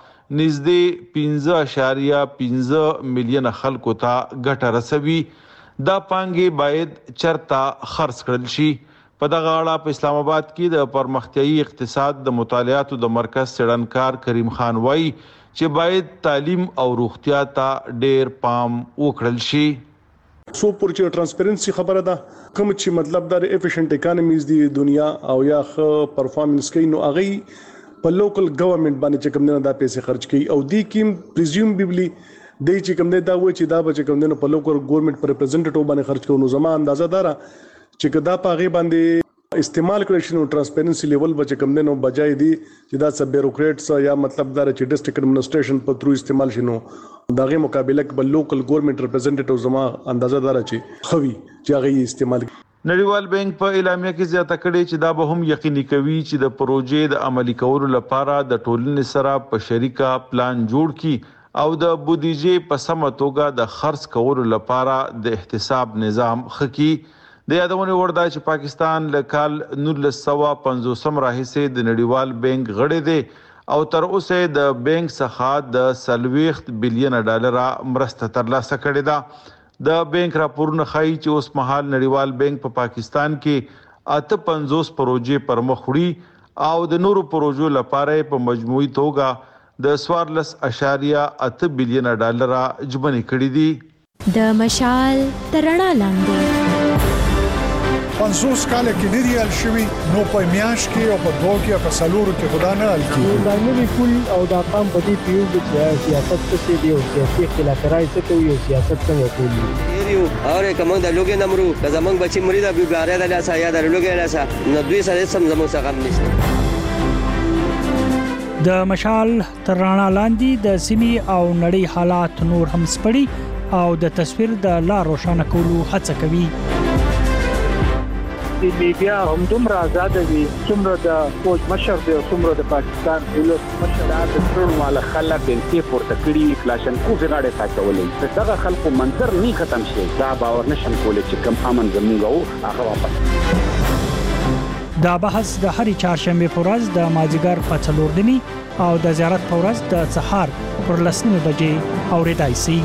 نږدې 15.15 میلیون خلکو ته ګټه رسوي. دا پانګې باید چرته خرڅ کړل شي. په دغه اړه په اسلام آباد کې د پرمختیايي اقتصاد د مطالعاتو د مرکز څېړنکار کریم خان وایي چې باید تعلیم او روغتیا ته ډېر پام وکړل شي. سو پر چې ترانسپیرنسي خبره ده کوم چې مطلب دا افیشنت اکانومیز دی دنیا او یا خ پرفارمنس کوي نو هغه په لوکل ګورنمنت باندې چې کوم نه دا پیسې خرج کوي او دی کیم پریزیومبلی د چې کوم نه دا و چې دا به کوم نه په لوکل ګورنمنت پر ریپرزنټیټیو باندې خرج کوي نو زما اندازه دارا چې دا پاغي باندې استعمال کړی شنو ترانسپیرنسي لیول به کوم نه بجای دی چې دا سب بیوروکریټس یا مطلب دا چې ډیسټریکټ ایڈمنسټریشن په ترو استعمال شنو داغه مقابله کې لوکل ګورنمنت ریپرزنټیټیو زما اندازه دار چې خوي چې هغه استعمال. نړیوال بانک په اعلامیه کې زیاته کړې چې دا به هم یقیني کوي چې د پروژې د عملي کولو لپاره د ټولنې سره په شریکه پلان جوړ کړي او د بودیجې په سمه توګه د خرڅ کولو لپاره د احتساب نظام خکې. د یادونه وردا چې پاکستان له کال 1950 راهیسې د نړیوال بانک غړی دی او تر اوسه د بانک څخه د 30 بلین ډالر مرسته ترلاسه کړې ده. د بانک راپورونه ښایي چې اوس مهال نړیوال بانک په پاکستان کې 58 پروژې پر مخ وړي او د نورو پروژو لپاره په مجموعي توګه د 14.8 بلین ډالر جبني کړې دي. د مشال ترڼا لاندې 50 کال کې نه ریال شوی نو په میاش کې او په دوه کې په سالورو کې خدا نه حل کیږي. دا نه کول او دا قام په دې پیو چې سیاست څه دی او سیاسي اختلافات څه کوي او سیاست څنګه کوي. یریو اور کوم د لوګي نمرو که زمنګ بچي مرید ابي غاره د لاسه یا د لوګي لاسه نو دوی سره سم زموږ څخه هم نشته. د مشال ترڼا لاندې د سیمې او نړۍ حالات نور هم سپړي او د تصویر د لا روښانه کولو هڅه کوي. د لیبیا هم دومره آزاد دي څومره د فوج مشر دی او څومره د پاکستان ولس مشر د ټول مال خلک بلکې پورته کړي کلاشنکوف غاړه ساتولې دغه خلکو منظر نه ختم شي دا باور نشم کولای چې کوم امن زموږ او هغه واپس. دا بحث د هرې چهارشنبه په ورځ د مازیګر په 4:30 او د زیارت په ورځ د سهار پر 10:00 بجې اورېدای شي.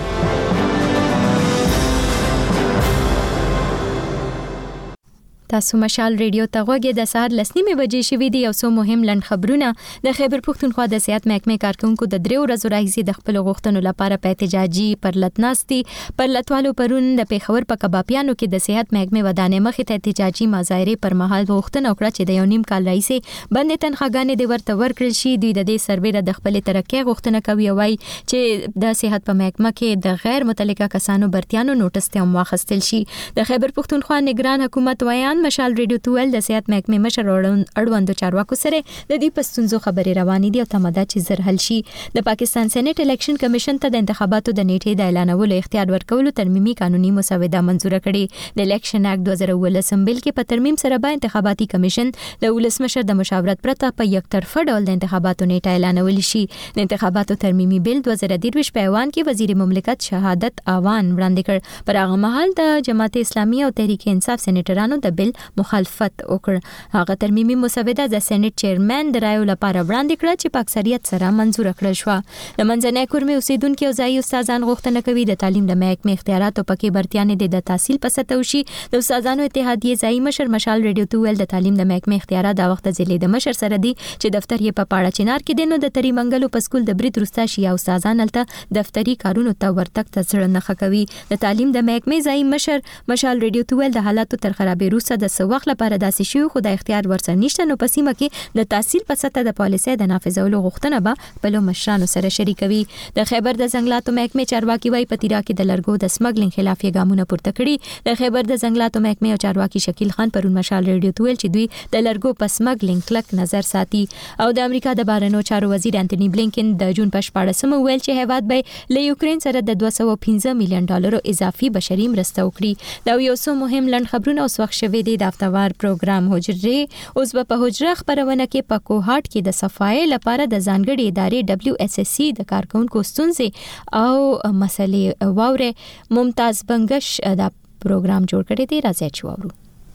تاسو مشال ریډیو ته غوږی د سهار 10:00 بجې شوې دي او څو مهم لند خبرونه. د خیبر پښتونخوا د صحت محکمې کارکونکو د 3 ورځو راهیسې د خپل غوښتنو لپاره په احتجاجي پرلطناستي پرلطوالو پرون د پیښور په کبابیانو کې د صحت محکمې ودانې مخې ته احتجاجي مظاهره پر مهال غوښتنه وکړه چې د یو نیم کال راهیسې باندې تنخواګانې د ورته ورکړل شي. دوی د دې سروې د خپل ترقې غوښتنه کوي او وايي چې د صحت په محکمه کې د غیر متعلقه کسانو برتیانو نوټس ته واخیستل شي. د خیبر پښتونخوا نگران حکومت ویان مشال ریډیو توول د صحت محکمې مشر اړوندو چارواکو سره د دې پستونزو خبرې روانې دي او تماده چې زر حل شي. د پاکستان سېنات الیکشن کمیشن ته د انتخاباتو د نیټې د اعلانولو اختیار ورکولو ترمیمي قانوني مسوده منزور کړې. د الیکشن اکټ 2019 بل کې په ترمیم سره به انتخاباتي کمیشن د ولسمشر د مشاورت پرته په یک طرفه ډول د انتخاباتو نیټه اعلانول شي. د انتخاباتو ترمیمي بل 2023 په ایوان کې وزیر مملکت شهادت اوان وړاندې کړ. پر هغه مهال د جماعت اسلامي او تحریک انصاف سېنیټرانو د بل مخالفت وکړ. هغه ترمیمي مسوده د سېنات چیرمن د رایو لپاره وړاندې کړه چې په اکثریت سره منزور کړل شو. د منځنۍ کورمې اوسیدونکو او ځایي استادان غوښتنه کوي د تعلیم د محکمې اختیارات او پکې برتیانې د تحصیل په سطح وشي. د استادانو اتحادیه ځایي مشر مشال ریډیو توول د تعلیم د محکمې اختیارات د وخت ځلې د مشر سره دي چې دفتر یې په پاړه چنار کې دینو د تری منګلو په سکول د برید روستا شي او استادان الته دفتري کارونو ته ورتګ تسړ نه کوي. د تعلیم د محکمې ځایي مشر مشال ریډیو توول د حالاتو تر خرابې روسه د وخت لپاره داسې شو خو د اختیار ورسره نشته نو په سیمه کې د تحصیل په سطح د پالیسۍ د نافذولو غوښتنه به بل مشرانو سره شریکوي. د خیبر د ځنګلاتو محکمې چارواکي وايي په تیرا کې د لرګو د سمګلینګ خلاف یې ګامونه پورته کړي. د خیبر د ځنګلاتو محکمې او چارواکي شکیل خان پرون مشال ریډیو تویل چې دوی د لرګو په سمګلینګ کلک نظر ساتي. او د امریکا د بهرنیو چارو وزیر انټونی بلینکن د جون په 14 ویل چې هیواد به له یوکرين سره د $215 میلیون اضافي بشري مرسته وکړي. دا یو څو مهم لند خبرونه اوس وخت شوي دي. د افتوار پروګرام حجره اوس په حجره خبرونه کې په کوهاټ کې د صفای لپاره د ځانګړي ادارې WSSC د کارکونکو ستونزې او مسلې واوري. ممتاز بنگش دا پروګرام جوړ کړی دی. راځي چې واورو.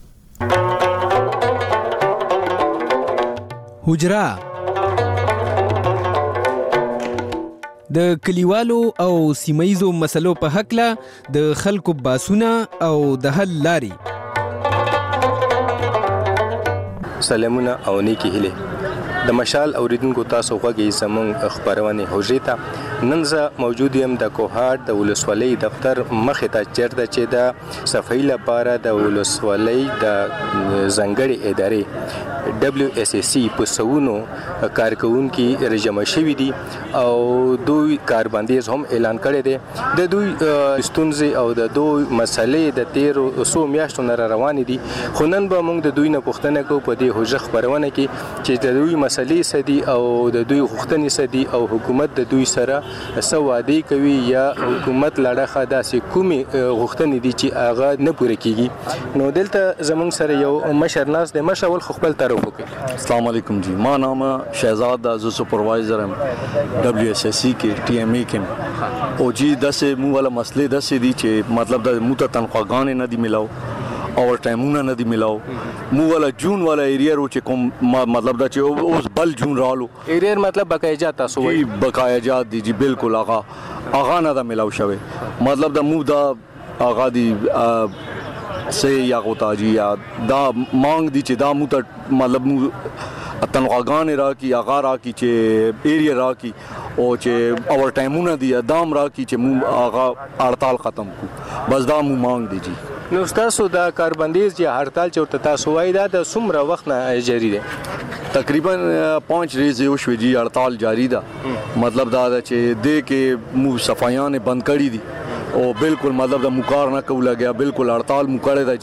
حجره د کلیوالو او سیمایزو مسلو په حق له د خلکو باسونه او د حل لاري. سلامونه او نیکی هیله د مشال اوریدونکو تاسو غوږی زمون خبرونه حجره ته نن زه موجود یم د کوهاټ د ولسوالۍ دفتر مخې ته چیرته چې د صفای لپاره د ولسوالۍ د ځنګړي ادارې WSSC په سونو کارکونکو رجمه شوی دي او دوی کاربندیز هم اعلان کړی دی. د دوی ستونزې او د دوی مسلې د 13 میاشتو نه روانې دي. خو نن به موږ د دوی نه پوښتنه کوو په دې حجره خبرونه کې چې د دوی مسلې سدي او د دوی غوښتنې سدي او حکومت د دوی سره څه وعده کوي یا حکومت لړخه داسې کومې غوښتنې دي چې هغه نه پوره کیږي. نو دلته زموږ سره یو مشر ناس د مشاول خپل تعارف وکړي. السلام علیکم جی، ما نام شہزاد ز سپروائزر هم WSSC کې TMA کې او جی داسې مو ولا مسلې داسې دي چې مطلب د مو ته تنخواګانې نه دی ملاو او ټایمونه نه دی ملاو. مو ولا جون ولا ایریر چې کوم مطلب دا چې اوس بل جون رالو. ایریر مطلب بقایجات تاسو وایي؟ بقایجات دي جی بالکل. هغه نه دا ملاو شوی. مطلب دا مو دا هغه دی سے یا غوتا جی یا دا مانگ دی چې دا مو ته مطلب مو تنخواګانې راکړي، هغه راکړي چې ایریا راکړي او چې اور ټایمونه دي ادام راکړي چې مو هغه هړتال ختم کو. بس دا مو مانگ دی جی. نو تاسو دا کاربندیز یا هړتال چې ورته تاسو وایي دا د څومره وخت نه جاری دی؟ تقریبا 5 ورځې وشوې جی هړتال جاری ده. مطلب دا چې دې کې مو صفایان بند کړي دي او بالکل مطلب دا مکار نه کوله گیا. بالکل هړتال مکړه ده جی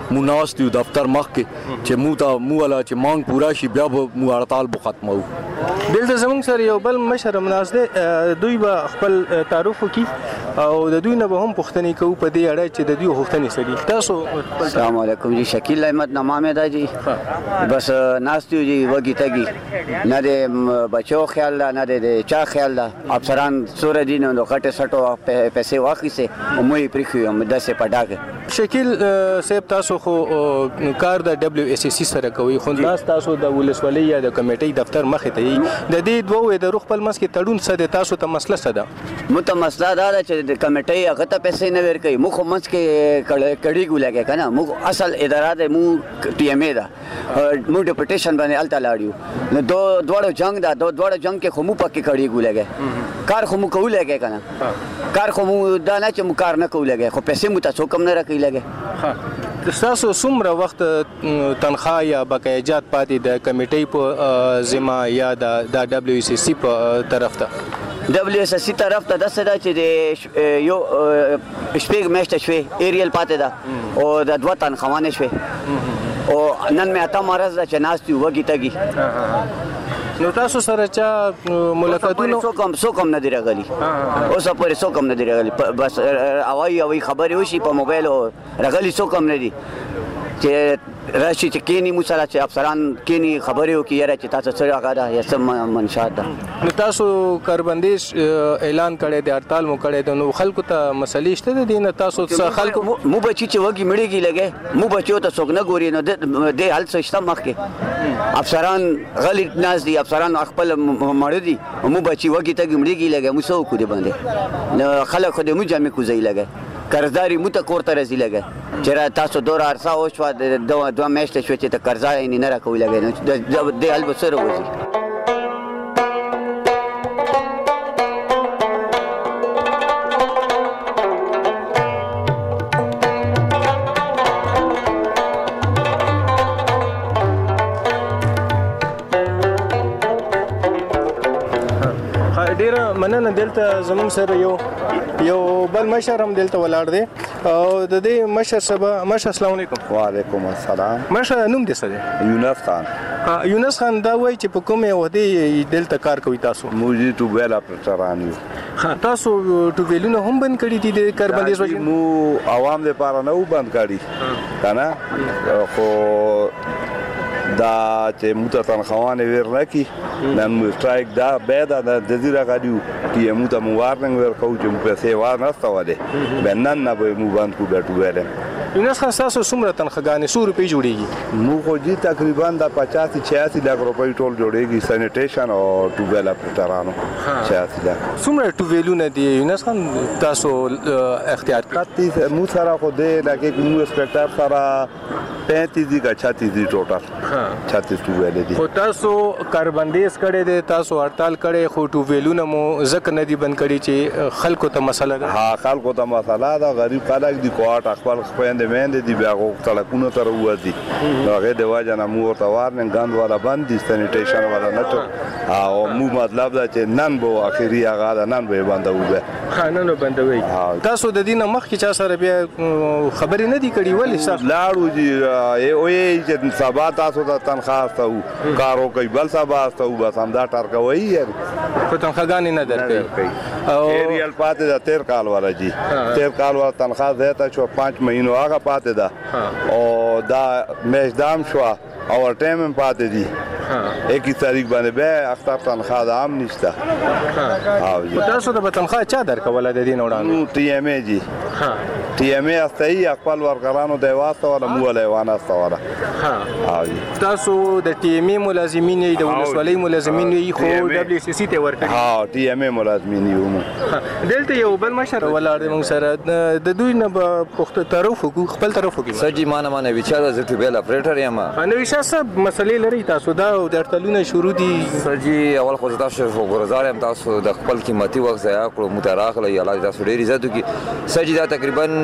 مناست یو دفتر مخ کې چې مو ته مو ولا چې مانګ پورا شي بیا به مو هړتال به ختمو. دلته زموږ سره یو بل مشر مناست دوی به خپل تعارف وکي او د دوی نه به هم پوښتنې کوو په دې اړه چې د دوی غوښتنې څه دي. تاسو السلام علیکم جی شکیل احمد نامه ده جی. بس ناستو جی وګی تګي نه د بچو خیال نه د چا خیال ده افسران سور دي نو غټه سټو پیسې واخیسه او مې پرخیو هم داسې پډاګه. شکیل صاحب تاسو خو کار د دبليو اس اس سی سره کوي خو تاسو د ولسوالۍ یا د کمیټې دفتر مخې ته یي د دې دوه د روخ په مس کې تړون څه د تاسو ته مسله څه ده؟ مو ته مسله دا ده چې د کمیټې هغه ته پیسې نه ورکوي مو خو مس کې کړي ګولګه کنه مو اصل اداره ده مو ټي ام ای ده مو ډیپټیشن باندې الته لاړیو نو دوړو جنگ ده دوړو جنگ کې خو مو پکې کړي ګولګه کار خو مو کولګه کنه کار خو مو دا نه چې مو کار نه کولګه خو پیسې مو ته څوک نه راکړي لګه. تاسو څومره وخت تنخواه یا بقایجات پاتې د کمیټې په ذمہ یا د دبليو اس سی په طرف ته؟ دبليو اس سی طرف ته داسې ده چې یو شپږ میاشتې شوې ایریل پاتې ده او د دوه تنخوانې شوې او نن مې اته مرز ده چې ناست یو وګي تګي. نو تاسو سره چا ملاقاتونه څوک نه دی راغلی اوس پورې څوک نه دی راغلی بس اوای خبرې وشي په موبایل راغلی څوک نه دی چې راشي چې کینی مو سره چې افسران کینی خبرې وکړي یاره چې تاسو سره هغه ده یا څه منشات ده. نو تاسو کاربندیز اعلان کړی دی هړتال مو کړی دی نو خلکو ته مسلې شته دي نه تاسو خلکو مو بچی چې وګي مړیږي لګي مو بچو ته څوک نه ګوري نو د حل څه شته مخکې افسران غلی ناز دي افسران خپل مړ دي مو بچی وګي ته مړیږي لګي مو څوک دی باندې نو خلک خو دې مو جامې کوزي لګي قرضداري مو ته کورته رسي لګي چې تاسو دور ارسا او شو د دوه میاشتې شو چې ته قرضا یې نه راکوي لګي نو د حل به سره وځي. ډیره مننه دلته زموږ سره یو بل مشر هم دلته ولاړ دی او د دې مشر سبا مشر السلام علیکم. وعلیکم السلام. مشر نوم دې څه دی؟ یونس خان. یونس خان دا وایي چې په کومه وخت دلته کار کوي تاسو؟ موږ ټوبل اپریټران یو. تاسو ټوبلونه هم بند کړی دي د کاربندیز وجه؟ مو عوام لپاره نه بند کړی کنه خو دا چې موږ ته تنخوانې ورنکي نن مو سټرایک دا به دا د دې راغلیو چې موږ ته مو وارننګ ورکو چې مو پیسې وانهستواله بنن نه به مو باندې کو بیٹو ویل. یونس خان تاسو څومره تنخواګانې 100 روپۍ جوړیږي؟ مو خو دي تقریبا د 85-86 لک روپۍ ټول جوړیږي سانیټیشن او ټوبل اپریټرانو 86 لک. څومره ټوبلونه دي یونس خان تاسو اختیار کړی؟ مو سره خو دې لکه مو انسپکټر سره 35 کا 36 دي ټوټل 36 ټوبل دي. خو تاسو کاربندیز کړی دی تاسو هړتال کړی خو ټوبلونه مو ځکه نه دي بند کړی چې خلکو ته مسله ده؟ ها خلکو ته مسله ده غریب خلک دي کوټ خپل خويندې مېندې دي بیا غوښتلکونه تر وځي نو هغه د واجه نه مو ورته وارننګ غاند والا باندې سانیټیشن والا نټ او مو مطلب دا چې نن به اخیری هغه دا نن به باندې وبه خانانو بندوي. تاسو د دې نه مخکې چا سره بیا خبرې نه دي کړې ولې صاحب؟ لاړو دي اوې چې سبا تاسو ته تنخواه تاسو کارو کوي بل سبا تاسو بس هم دا ټار کوي خو تنخواګانې نه درکوي او ایریل پاتې دا 13 کال والا جی 13 کال والا تنخواه دیتا شو 5 مهینو هغه پاتې ده او دا میشدام شو او ټایم هم پاتې دي 21 تاریخ باندې به اختر تنخواه د عام نشته. او تاسو د تنخواه چا درکوله د دې نوړانو؟ ټي ام ای جی ټي ام ای استای خپل ورکرانو د واسطه ولا مو ولا وانه استوره. تاسو د ټي ام ای ملازمین یې د ولسوالۍ ملازمین یې خو دبليو سي سي ته ورکړي؟ ها ټي ام ای ملازمین یو. دلته یو بل مشر ولاړ دی موږ سره د دوی نه پخته طرف خپل طرف وکړي. سجی مانه ویچاره زه ټوبل اپریټر یم. نو ویشا صاحب مسلې لري تاسو دا د هړتالونه شروع دي؟ سجی اول خو تاسو ګورزار هم تاسو د خپل قیمتي وخت ضایع کړو متراخله یا الله تاسو ډیر عزت کی سجی دا تقریبا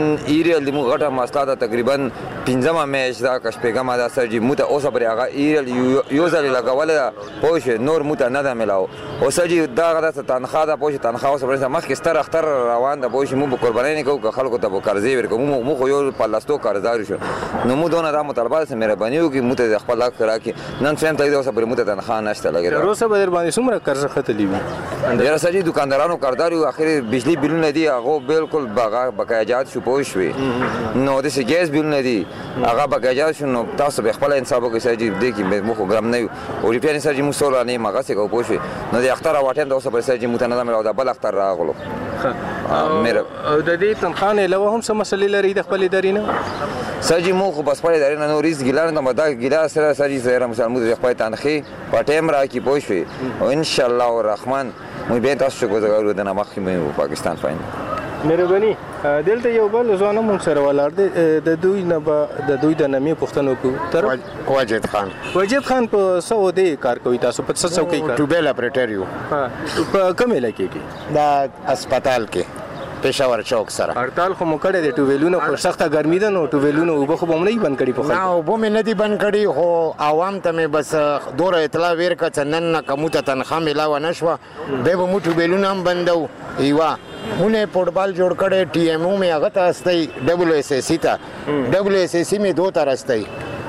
ایریل د مو غټه مسله ده تقریبا 15 میچ دا کشپېګه دا سر جی مو ته اوسه پر هغه ایریل یو ځل لګول پوه نور مو ته نه ده ملاو او سر جی دا غدا تنخواه ده پوه تنخواه اوسه پر مخ کې ستر اختر روان ده پوه مو په قرباني نه کوو خلکو ته قرضې ورکو مو خو یو په لاستو قرضدار شو نو مو دونه دا مطالبه سره مهرباني وکي مو ته خپل حق راکې نن فهم ته اوسه پر مو ته تنخواه نشته لګي روسه به در باندې څومره قرض ختلی وي ډیر سړي دکاندارانو قرضدار او اخر بجلی بیلونه دي هغه بالکل بقایجات شو پوه شوي نو د ګیس بیلونه دي هغه بقایجات شو نو تاسو به خپل انصاف وکړئ چې دې کې مو خو ګرام نه یو او ریپیر سره مو سره نه مغه څه کو پوه شوي نو د اختر واټن د اوسه پر سره مو ته نه ملو دا بل اختر راغلو مېره او د دې تنخواه نه علاوه هم څه مسلې لري د خپل ادارې نه سجی مو خو بس پړې درې نه نورې ګیلان ته مدا ګیلا سره سجی زهره مسلمان د خپل تنخواه په ټیم راکې پوه شوي او ان شاء الله الرحمن مو به تاسو ګوزګارو د نامخ مې پاکستان فاین مهرباني دلته یو بل ځوان هم سره ولاړ دی د دوی د نامې پوښتنه وکړو تر واجد خان په سعودي کار کوي تاسو په څه څوکۍ کار ټوبل اپریټر یو په کوم علاقې کې دا هسپتال کې پېښور چوک سره هړتال خو مو کړی دی ټوبلونو خو سخته ګرمي ده نو ټوبلونو اوبه خو به هم نه بند کړي په خلکو نه اوبه مې نه دي بند کړي خو عوام ته مې بس دوره اطلاع ورکړه چې نن نه که مو ته تنخواه میلاوه نه شوه بیا به مو ټوبلونه هم بندو یوه مونه فوټبال جوړ کړی ټي ایم او مې هغه ته استئ ډبلو ایس ایس سی ته ډبلو ایس ایس سی مې دو ته رستئ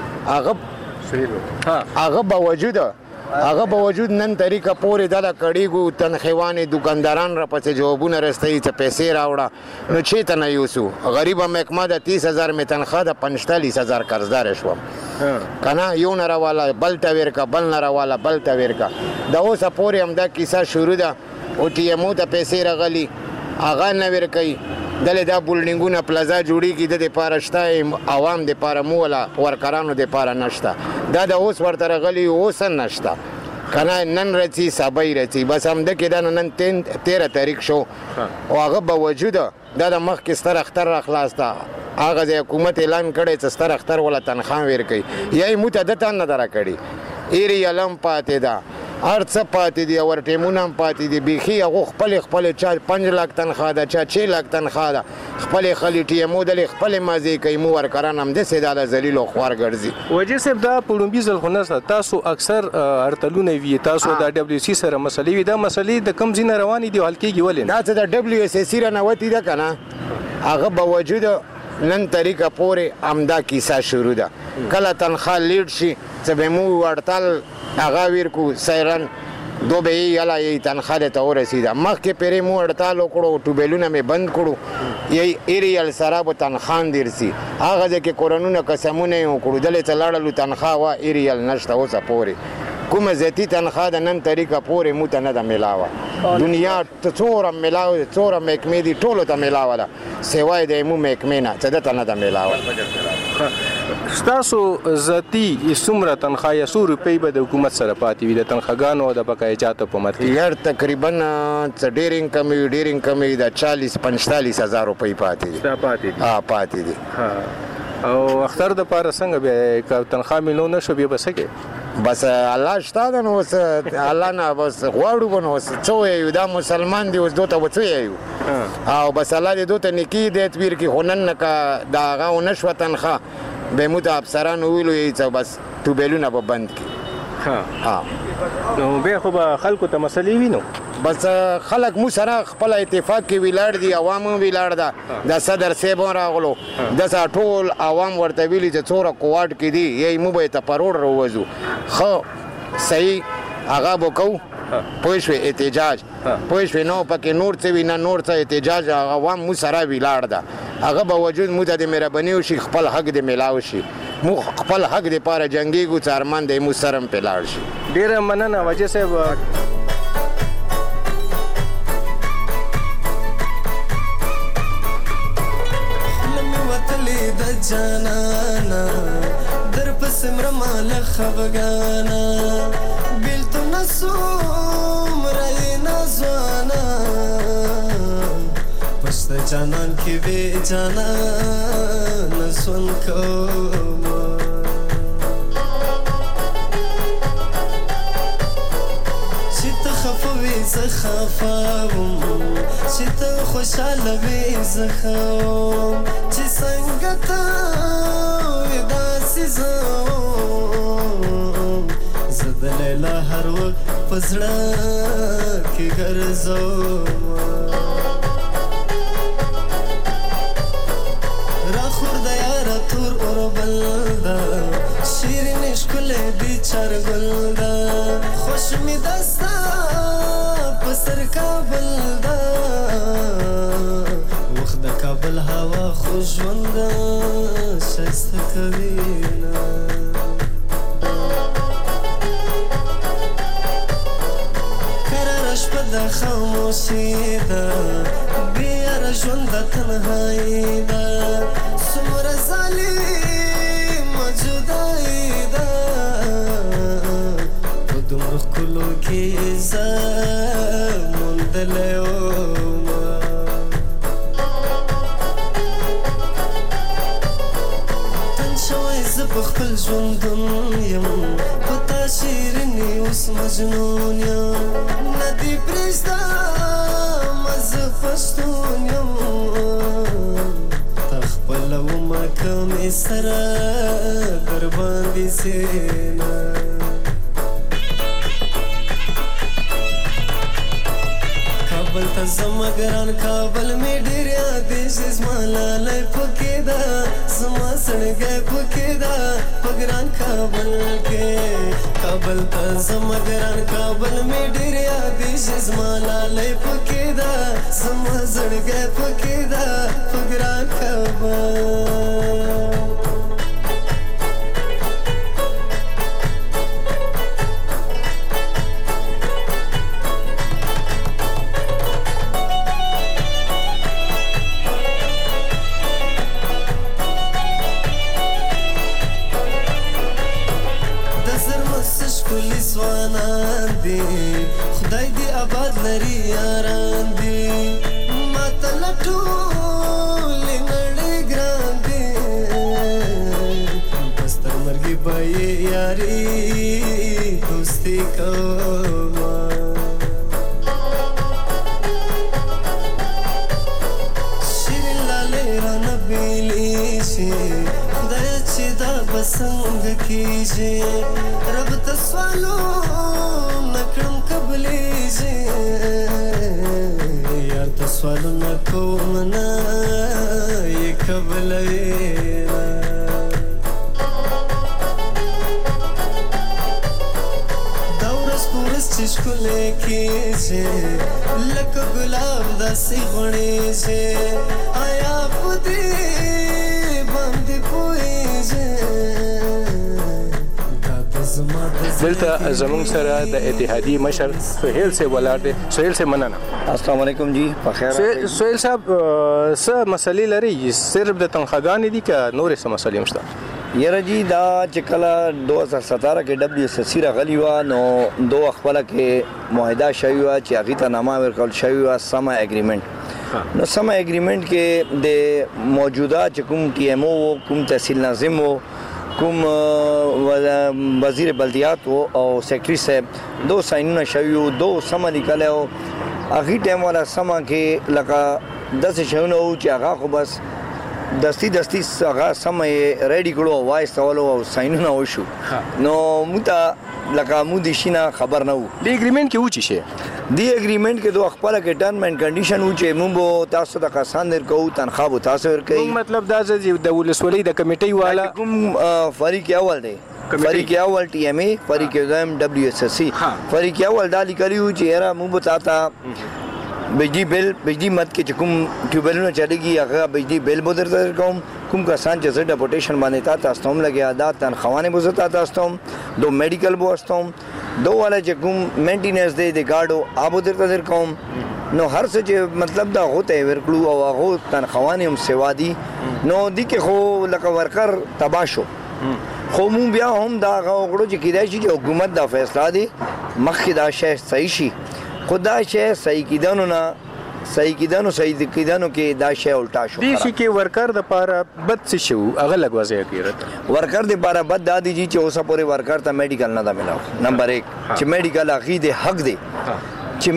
هغه باوجود نن طریقه پورې دا کړيګو تنخوانې دکانداران را پسې جوابونه رستي چې پیسې راوړه نو چې ته نه یوسو غریب محکمه د 30000 می تنخواه د 45000 قرضدار شو کنه یو نه راواله بل تا ورکا بل نه راواله بل تا ورکا دا اوسه پورې هم دا کیسه شروع ده او ټي ایم او ته پیسې راغلي هغه نه ورکي دلته دا بولډینګونه پلازا جوړیږي د لپاره شته عوام د لپاره مولا ورکرانو د لپاره نشته دا د اوس ورته راغلي اوس نشته کنه نن رچی سبای رچی بس هم د کې دا نن 13 تاریخ شو او هغه باوجود دا د مخ کې ستر اختر خلاص تا هغه د حکومت اعلان کړي چې ستر اختر ولا تنخواه ورکړي یای متعدد نه درا کړي ایری علم پاتې دا هر څه پاتې دي او ټیمونه هم پاتې دي بيخي هغه خپل چا 5 لک تنخواه ده چا 6 لک تنخواه ده خپل خلی ټي ایم او د خپل مازی کوي مو ورکران هم د سیداله ذلیل او خوار ګرځي وجه صاحب دا پړومبي ځل خو نه تاسو اکثر ارتلونه وی تاسو د دبليو سی سره مسلې وي دا مسلې د کم زین رواني دي حل کېږي ولې دا چې د دبليو سی سی نه وتی ده کنه هغه باوجود نن طریقه پورې امدا کیسه شروع ده کله تنخواه لیډ شي چې به مو ورتل هغه ورکو سیرن دو به یلا ی تنخواه ته ورسیده مخکې پیری مو هړتال وکړو ټوبلونه مې بند کړو ی ایریل سره به تنخواه درسي هغه ځکه کورونو قسمونه وکړو دلته لاړلو تنخواه وا ایریل نشته اوسه پورې کومه ذاتی تنخواه د نن طریقه پورې مو ته نه ده ملاوه دنیا ته څوره ملاوه څوره محکمې دي ټولو ته ملاوه ده سوای د مو محکمې نه چې دته نه ده ملاوه ستاسو ذاتی څومره تنخواه یا 100 روپۍ به د حکومت سره پاتې وي د تنخواګانو د بقایجاتو په مت کې یار تقریبا ډیر انکم د 40-45 هزار روپۍ پاتې دي پاتې دي او اختر د پاره څنګه به تنخواه ملو نشو به بسکه بس الله شته نو اوس الله نه بس غواړو بنو څو یو دا مسلمان دی اوس دوته وڅو یو او بس الله دې دوته نکی دې تبیر کې هنن کا دا غو نشو تنخواه به مو د افسرانو ویلو چې بس ټوبلونه به بند کی ها نو به خو به خلکو ته مسلې وینو بس خلک مو سره خپل اتفاق کې ویلاړ دي عوام ویلاړ ده د صدر صاحب راغلو د ټول عوام ورته ویلي چې څوره کوواټ کې دي یی مو به ته پروړ روزو خو صحیح هغه وکاو پوښوي احتجاج پوښوي نو پکې نور څه وینا نور څه احتجاج عوام مو سره ویلاړ ده هغه به وجود مو د مهرباني او شي خپل حق دې ملاو شي مو خپل حق دې پاره جنگي ګو څارمان دې مو سرم پلاړ شي ډیره مننه وجه صاحب جانانا در پس مرمال خفگانا بیلتو نسوم رای نازوانا پشت جانان کی بی جانا نسون کوما چی تخفوی زخفاوم چی تخفوی خوشاله وې زخم چې څنګه ته داسې زم زه د لیلا هر وخت په زړه کې ګرځوم راخور د یاره تور اوربل ده شیرین ښکلی دی چرګل ده خوش مې ده ستا په سر کابل ده وخت د کابل هوا خو ژونده ښایسته کوي نه کراره شپه د خاموشي ده بېیاره ژوند د تنهایي ده څومره ظالمه جدایي ده په دومره ښکلو کې زه موندلی ومه تن شوی زه په خپل ژوندون یم په تا شیرینې اوس مجنون یم نه دې پرېږدمه زه پښتون یم تا خپله ومه که مې سره در باندې سینه کابل ته زما ګران کابل مې ډېر یادېږي زما لالی پکې ده زما سړګی پکې ده په ګران کابل کې کابل ته زما ګران کابل مې ډېر یادېږي زما لالی پکې ده زما زړګی پکې ده په ګران کابل ځوانان دي خدای دې آباد لري یاران دي ماته له ټولې نړۍ ګران دي بس تر مرګي به یې یاري دوستي کومه شیرین لالې رانه بیلیږي خدای چې دا به څنګه کېږي رب ته سوالونه کړم قبلیږي یار ته سوالونه کوم نه یې قبلوي نه دا ورځ په ورځ چې ښکلی کېږي لکه ګلاب داسې غوړېږي آیا په دې باندې پوهېږي دلته زموږ سره د اتحادیې مشر سهیل صاحب ولاړ دی سهیل صاحب مننه السلام علیکم جی بخیر سهیل صاحب څه مسلې لري صرف د تنخواګانې دي که نورې څه مسلې هم شته یاره جی دا چې کله 2017 کې WSSC راغلی وه نو دو خپله کې معاهده شوې وه چې هغې ته نامه ورکول شوې وه سما اګریمنټ نو سما اګریمنټ کې د موجوده چې کوم TMO و کوم تحصیل ناظم و کوم وزیر بلدیات او سیکرټري صاحب دو ساینونه شوي وو دو سمه لیکلی و هغې ټایم والا سمه کې لکه داسې شیونه وو چې هغه خو بس دستی هغه سمه یې ریډي کړو او وایستولو او ساینونه وشو نو موږ ته لکه موږ د شي نه خبر نه وو دې اګریمنټ کې و چې شی دې اګریمنټ کې دوه خپله کې ټرم اینډ کنډیشن و چې موږ به تاسو ته کسان درکوو تنخواه به تاسو ورکوي مطلب دا د ولسوالۍ د کمیټۍ والا کوم فریق اول دی فریق اول TMA فریق دویم WSSC فریق اول دا لیکلي وو چې یاره موږ به تا ته بجلی مد کې چې کوم ټیوبویلونه چلېږي هغه بجلی بیل به درته درکوم کوم کسان چې زه ډپوټیشن باندې تا ته استوم لګیا دا تنخواهانې به زه تا ته استوم دو میډیکل به استوم دو والا چې کوم مینټیننس دی د ګاډو هغه به درته درکوم نو هر څه چې مطلب دا هغو ته یې ورکړو او هغو تنخواهانې هم سوا دي نو دې کې خو لکه ورکر تباه شو خو مونږ بیا هم دا هغه وکړو چې کیدای شي چې حکومت دا فیصله دی مخکې دا شی صحیح شي خو دا شی صحیح کیدنو نه صحیح کیدنو کې دا شی الټا شو دې شي کې ورکر د پاره بد څه شو هغه لګ واضح کړه ورکر د پاره بد دادی چې اوسه پورې ورکر ته میډیکل نه دا ملاو نمبر 1 چې میډیکل هغه د حق دی چې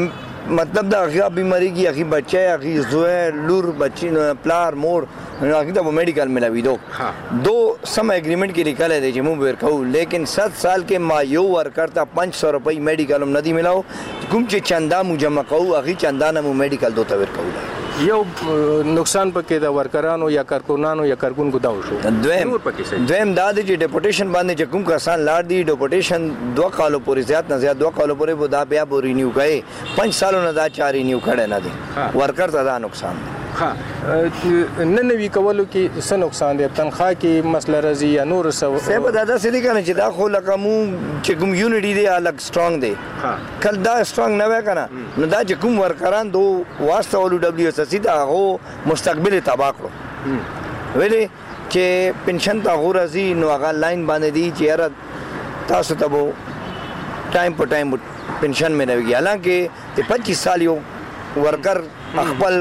مطلب دا هغه بیماری کی هغه بچه هغه زوی لور بچی پلار مور هغه ته میډیکل ملاوي دو سم اگریمنٹ کې لیکل دی چې موږ ورکو لیکن 7 سال کې ما یو ورکر ته 500 روپۍ میډیکل هم ندی ملاو کوم چې چندا مو جمع کوو هغه چندا نه مو میډیکل دوته ورکو یو نقصان پکې د ورکرانو یا کارکونانو یا کارکونکو دا شو دویم دا دی چې ډیپوټیشن باندې چې کوم کسان لاړ دي ډیپوټیشن 2 کالو پورې زیات نه زیات 2 کالو پورې به دا بیا به رینیو کوي 5 سالو نه دا 4 رینیو کړي نه دي ورکر ته دا نقصان دی نن نوی کولو کې څه نقصان دی تنخواه کې مسله راځي یا نور څه سبا دا څه دي کنه چې دا خو لکه مو چې کوم یونټي دی الګ سترونګ دی کله دا سترونګ نه وای کنه نو دا چې کوم ورکران دو واسطه ولو دبليو اس اس دا هغه مستقبل تباہ کړو ویلې چې پنشن تا غو راځي نو هغه لاین باندې دی چې یاره تاسو ته وو ټایم په ټایم پنشن مې راوي حالانکه 25 سال یو ورکر خپل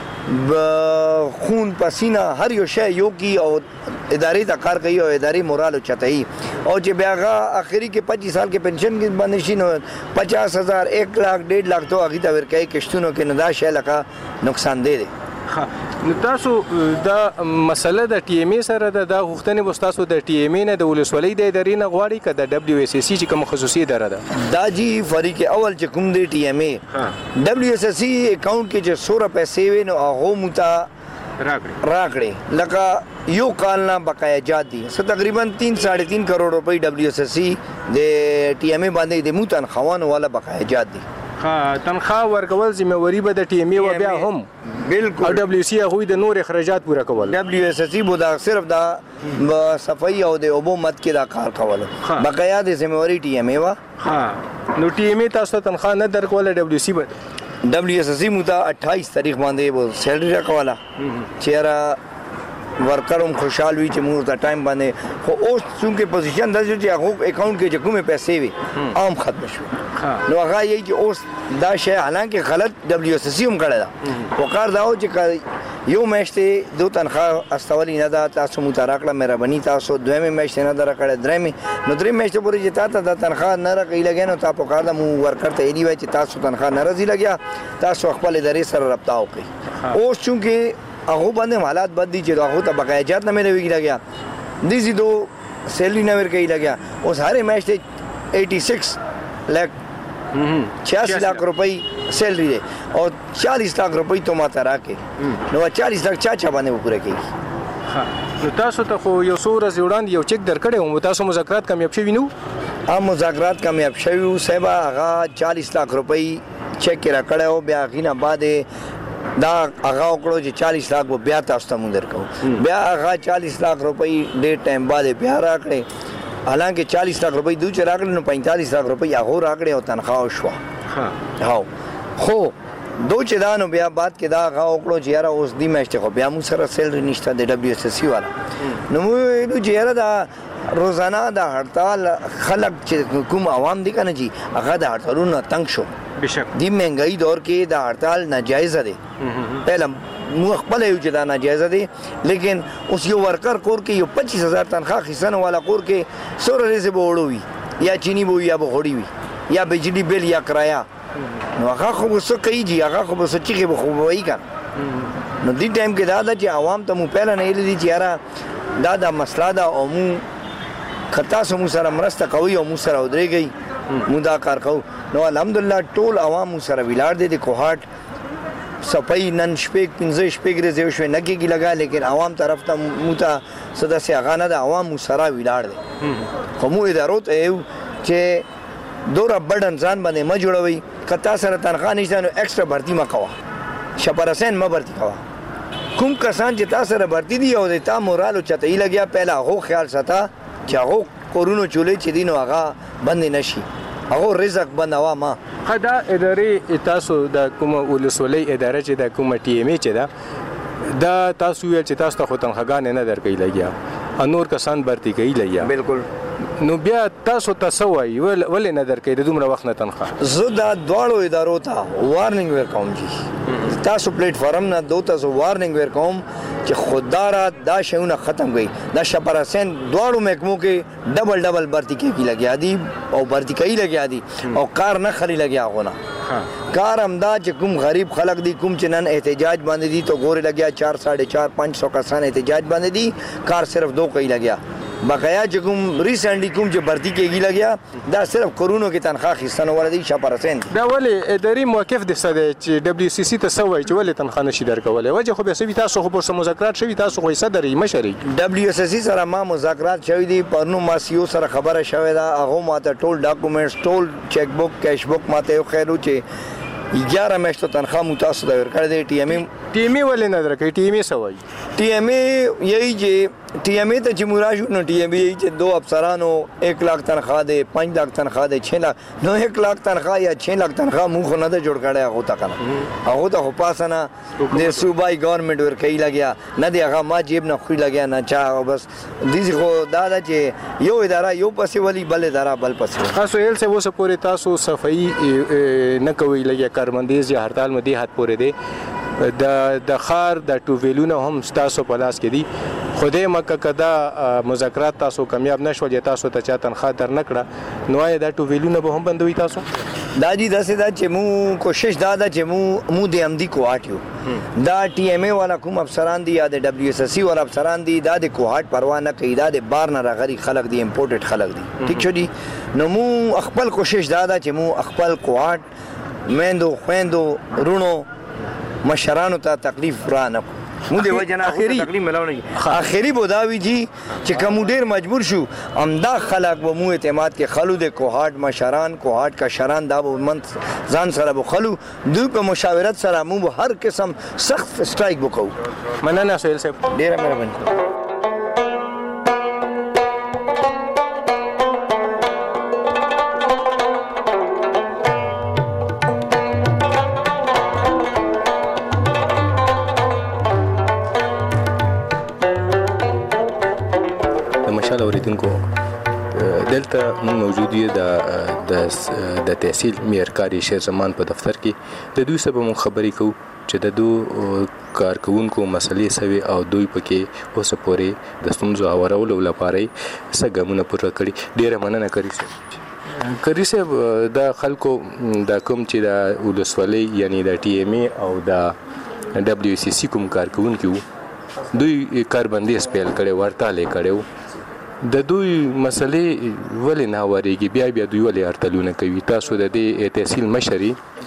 خون پسینه هر یو شی یو کی او ادارې ته کار کوي او ادارې مورال چتای او چې بیا اخري کې 25 سال کې پنشن کې باندې شي نو 50,000 1 लाख 1.5 लाख تو هغه ته ورکای کشتونو کې ندا شی لکه نقصان دی نو تاسو دا مسله د ټي ام ای سره د غوښتنې وستاسو د ټي ام ای نه د ولسوالۍ د ادارې نه غواړي که د دبليو اس اس سی چې کوم خصوصي اداره ده دا جی فریق اول چې کوم دی ټي ام ای دبليو اس اس سی اکاونټ کې چې 100 پیسې وي نو هغه متا راکړي لکه یو کال نه بقایا جات دي تقریبا 3.5 کروڑ روپۍ دبليو اس اس سی د ټي ام ای باندې د موتن خوان والا بقایا جات دي تنخواه ورکول ذمہواری به د ټي ام ای و بیا هم بالکل او دبليو سی هغه د نور اخراجات پوره کول دبليو اس سی بو دا صرف دا صفائی او د اوبو مت کې دا کار کول بقایا د ذمہواری ټي ام ای وا نو ټي ام ای تاسو تنخواه نه درکول دبليو سی به دبليو اس سی متا 28 تاریخ باندې وو سیلری راکواله چیرې ورکرم خوشحال وي چې موږ ته ټایم باندې خو اوس څنګه پوزیشن د چې هغه اکاونټ کې چې کومه پیسې وي عام ختم شو نو هغه یی چې اوس دا شی حالانکه غلط دبليو اس سی هم کړی دا وقار دا او چې یو میاشته دو تنخواه استولی نه دا تاسو متراکړه مهرباني تاسو دویمه میاشته نه درکړه درېمه نو درې میاشته پورې چې تاسو د تنخواه نه راکې لګې نو تاسو کار د مو ورکر ته دی وای چې تاسو تنخواه نه راځي لګیا تاسو خپل ادارې سره رابطه وکړئ اوس چونکه هغه باندې حالات بد دي چې هغه ته بقایا جات نه ملوي لګیا دي دو سیلری نه ورکې لګیا اوس هر میاشته 86 लाख 86 लाख रुपई salary है और 40 लाख रुपई तो माता राके नو 40 लाख چا باندې پوره کیږي نو تاسو ته خو یو څو ورځې وړاندې یو چک درکړی و تاسو مذاکرات کامیاب شوي نو مذاکرات کامیاب شوي صاحب هغه 40 लाख रुपई چک را کړو بیا غینه بعد دا هغه وکړو چې 40 लाख بیا تاسو ته مونږ درکو بیا هغه 40 लाख रुपई ډېر ټایم بعد بیا راکړي حالانکه 40 लाख रुपई دوی چې راکړل نو 45 लाख रुपई هغه راکړي او تنخواه شو خو دو چې دا نو بیا بعد کې دا هغه وکړو چې یاره اوس دی میاشته خو بیا موږ سره سیلری نشته د دبليو اس سی والا نو موږ چې یاره دا روزانه د هړتال خلک چې کوم عوام دي کنه جی هغه د هړتالونو تنگ شو بشک دی مهنګای دور کې د هړتال ناجایز دی پهله مو خپل یو چې دا ناجایز دی لیکن اوس یو ورکر کور کې یو 25000 تنخواه خسن والا کور کې سورې سے بوړوي یا چینی بو یا بخوړی وي یا بجلی بیل یا کرایه نو هغه خو څه کوي جی هغه خو څه چې به خو وایي کنه نو دې ټایم کې دا چې عوام ته مو پهله نه لیدي چې یاره دا مسله دا او مو خطا سمو سره مرسته کوي او مو سره ودرېږي مو دا کار کوو نو الحمدلله ټول عوام سره ویلاړ دي د کوهاټ صفائی نن شپږ 15 شپږ ورځې شوې نه کېږي لګا لیکن عوام طرف ته موته صدا سي غانه د عوام سره ویلاړ دي خو مو ادارو ته یو چې دوره بډن ځان باندې ما جوړوي کتا سره تنخواه نشته نو ایکسترا بھرتی ما کوا شپرسین ما بھرتی کوا کوم کسان چې تاسو سره بھرتی دي او د تا مورال چتای لګیا پهلا هو خیال ساته چې هغه کورونو چولې چې دینو هغه بند نشي هغه رزق بنوا ما خدا ادارې تاسو د کوم ولسوالۍ اداره چې د کوم ټي ام ای چې دا تاسو یې چې تاسو ته خو تنخواګان نه درکې لګیا انور کسان برتی کوي لګیا بالکل نو بیا تاسو تسوي ولې نه درکې د دومره وخت نه تنخواه زه دا دواړو ادارو ته وارننګ ورکوم جی تاسو پلیټ فارم نه دوه تاسو وارننګ ورکوم چې خوددار دا شیونه ختم کړي دا شپرسین دواړو محکمو کې ډبل برتی کې لګیا دي او برتی کوي لګیا دي او کار نه خري لګیا غونه کار همدا چې کوم غریب خلک دي کوم چې نن احتجاج باندې دي تو ګوره لګیا 4 4.5 500 کسان احتجاج باندې دي کار صرف 2 کوي لګیا بقایا چې کوم ریسنټلی کوم چې برتی کېږي لګیا دا صرف کورونو کې تنخواه خستنه ولدي 100% دا ولې اداري موقف د سده چې دبليو سي سي ته سوي چې ولې تنخواه نشي درکولای وجه خو به سوي تاسو خو پر مذاکرات شوي تاسو خو صدري مشري دبليو سي سي سره ما مذاکرات شوي دي پرنو ما سيو سره خبره شوي دا هغه ماته ټول ډاکومېنټس ټول چیک بک کیش بک ماته یو خیرو چې 11 میاشتو تنخواه متاسو دا ورکړ دی ټي ام ولې نه درکې ټي ام سوي ټي ام یہی چې ټي ام ته چې مراشو نو ټي ام یہی چې 2 افسرانو 1 लाख تنخواه دی 5 लाख تنخواه دی 6 लाख نو 1 लाख تنخواه یا 6 लाख تنخواه مو خو نه د جوړ کړی هغه تا کنه هغه ته خو پاسنه د صوبای ګورنمنت ورکې لګیا نه دی هغه ما جیب نه خو لګیا نه چا بس دې خو دا چې یو اداره یو پسې ولی بل اداره بل پسې تاسو یل څه وسه پورې تاسو صفائی نه کوي لګیا کارمندیز یا هړتال مدي هات پورې دی د خار د ټوویلونه هم تاسو په لاس کې دي خدای مکه کدا مذاکرات تاسو کامیاب نشول یا تاسو ته چا تنخواه در نکړه نو دا ټوویلونه به هم بندوي تاسو دا جی داسې دا چې مو کوشش دا چې مو د امدی کوهاټ دا ټي ام ای والا کوم افسران دي یا د دبليو اس سی والا افسران دي دا د کوهاټ پروا نه کوي دا د بار نه راغلي خلک دي امپورټډ خلک دي ٹھیک شو دي نو مو خپل کوشش دا چې مو خپل کوهاټ میندو خويندو رونو مشرانو ته تکلیف را نه مو دی وجنه اخیری تکلیف ملاونه اخیری بوداوی جی چې کوم ډیر مجبور شو امدا خلق و مو اعتماد کې خلو د کوهاټ مشران کوهاټ کا شران دا من ځان سره بخلو دوی په مشاورت سره مو هر قسم سخت سټرایک وکاو مننه سهیل صاحب ډیر مهرباني دلته موږ موجود یو د تحصیل معیارکاري شیر زمان په دفتر کې د دوی سره مو خبرې کوو چې د دوی کارکونکو مسلې سوي او دوی پکې اوس پورې د ستونزو اورولو لپاره څنګه پوره کړي ډیره مننه کری صاحب د خلکو د کوم چې د ولسوالۍ یعنی د ټي ام ای او د دبليو سي سي کوم کارکونکو دوی کاربندي سپیل کړي ورتاله کړي د دوی مسلې ولې نه وریږي بیا دوی ولې ارتلونه کوي تاسو د دې تحصیل مشري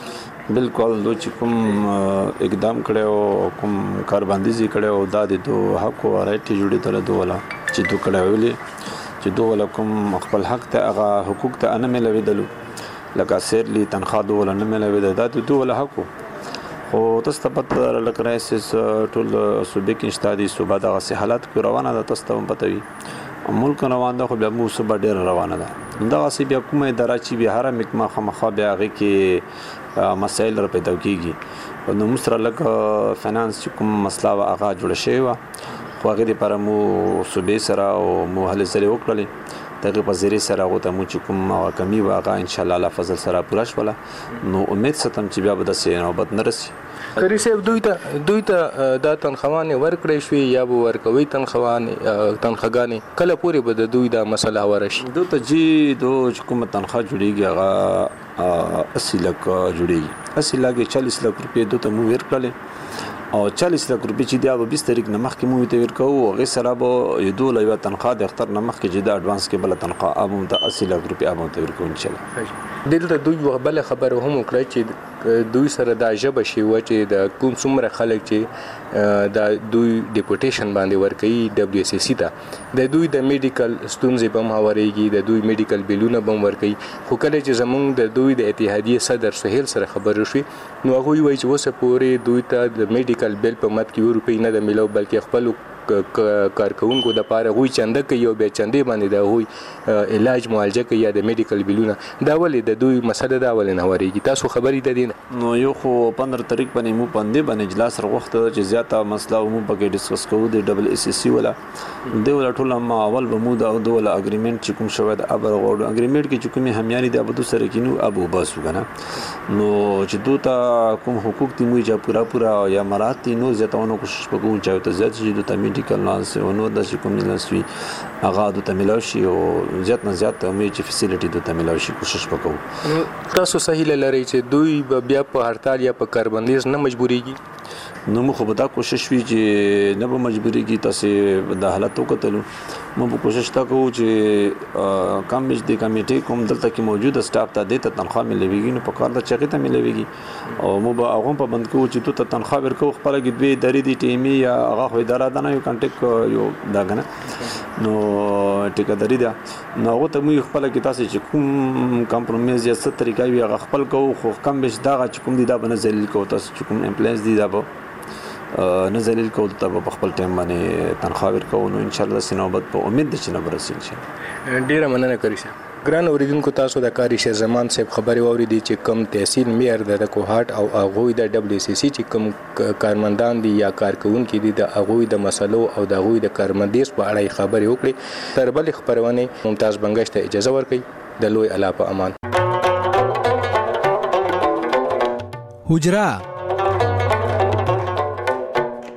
بالکل دوی چې کوم اقدام کړو کوم کاربندیزي کړو دا د دوه حق او رایټ جوړې تر دوه ولا چې دوه کړو چې دوه ولا کوم خپل حق ته هغه حقوق ته نه ملوي دلو لکه سیرلی تنخواه دوه ولا نه ملوي دا دوه ولا حق او تاسو ته پته لکه رئیس ټول صوبې کې شتادي صوبه دغه حالات کو روانه ده تاسو ته پته وي ملک روان ده خو بیا مو صوبه ډیر روانه ده دا اسی بیا کومه اداره چې بیا هر مکمه خامخا بیا غي کې مسائل را پیدا کیږي نو مستر لکه فینانس چې کوم مسله واغه جوړ شي وا خو هغه لپاره مو صوبې سره او مو هله سره وکړلې دغه په ذریعہ سره غو ته مو چې کوم کمی واغه ان شاء الله الله فضل سره پوره شوله نو امید ستم چې بیا به د سینه نوبت نرسي کری صاحب دوی ته دا تنخوانه ورکړې شوې یا به ورکوي تنخواګانې کله پورې به د دوی دا مسله ورشي دوی ته جی کومه تنخواه جوړیږي هغه 80 لک جوړیږي 80 لک 40 لک روپۍ دوی ته مو ورکړلې او 40 لک روپۍ چې دا به 20 تاریخ نه مخکې مو ته ورکو او غي سره به یو لوي تنخواه د اختر نه مخکې چې دا اډوانس کې بل تنخواه ابو ته 80 لک روپۍ ابو ته ورکو ان شاء الله دلته دوی بل خبره هم وکړه چې دوی سره دا جبه شي و چې د کوم څومره خلک چې د دوی ډیپوټیشن باندې ورکړي دبليو سي سي ته د دوی د میډیکل ستونزې بم هاوريږي د دوی میډیکل بیلونه بم ورکړي خو کله چې زمونږ د دوی د اتحادیه صدر سهیل سره خبرې شوې نو هغه وایي چې وسه پورې دوی ته د میډیکل بیل په مت کې روپۍ نه د ملو بلکې خپل کارکونکو د پاره غوي چنده کوي او به چندې باندې دا هوی علاج معالجه کوي یا د میډیکل بیلونه دا ولې د دوی مسله دا ولې نه وريږي تاسو خبرې ده دین نو یو خو 15 تاریخ باندې مو باندې اجلاس وروخته چې زیاته مسله مو پکې ډیسکس کوو د ډبل اس سی ولا د ولا ټول ما اول به مو دا دوله اګریمنت چې کوم شوی د ابر غوډ اګریمنت کې چې کومه همیاني د ابو سره کینو ابو باسو کنه نو چې دوته کوم حقوق دي مو جا پورا یا مراتي نو زیاتونو کوشش وکړو چې ته زیات چې د تامین میډیکل لانس او نو د کوم لاسوي هغه د تملاو شي او زیات نه زیات امې فیسیلیټي د تملاو شي کوشش وکړو. تاسو صحیح لري چې دوی بیا په هړتال یا په کاربندیز نه مجبوريږي؟ نو موږ به دا کوشش وی چې نه به مجبوريږي تاسو د حالت وکړو. موږ کوشش تا کوو چې کم د کمیټې کوم دلته کې موجوده سټاف ته د تنخواه ملويږي نو په کار د چغې ته ملويږي او موږ به هغه په بند کوو چې ته تنخواه ورکو خپل کې دوی درې دي ټیمي یا هغه خو اداره ده نه یو کانټیکټ یو دا کنه نو ټیکداري ده نو هغه ته موږ خپل کې تاسو چې کوم کمپرومایز یا ست طریقې وي هغه خپل کوو خو کم بش دا چې کوم دي دا بنه ذلیل کوو تاسو چې کوم امپلایز دي دا به نه ذلیل کول ته په خپل ټیم باندې تنخواه ورکو نو ان شاء الله سنوبت په امید د چې نه برسېل شي. ډیره مننه کوي ګران اوریدونکو تاسو د کاری شه زمان صاحب خبري واوریدي چې کم تحصیل میر د کوهات او اغوی د دبليو سی سی چې کم کارمندان دي یا کارکونکو دي د اغوی د مسلو او د اغوی د کارمندیس په اړه خبري وکړي. تر بل خبرونه ممتاز بنگش ته اجازه ورکړي. د لوی الله په امان. حجره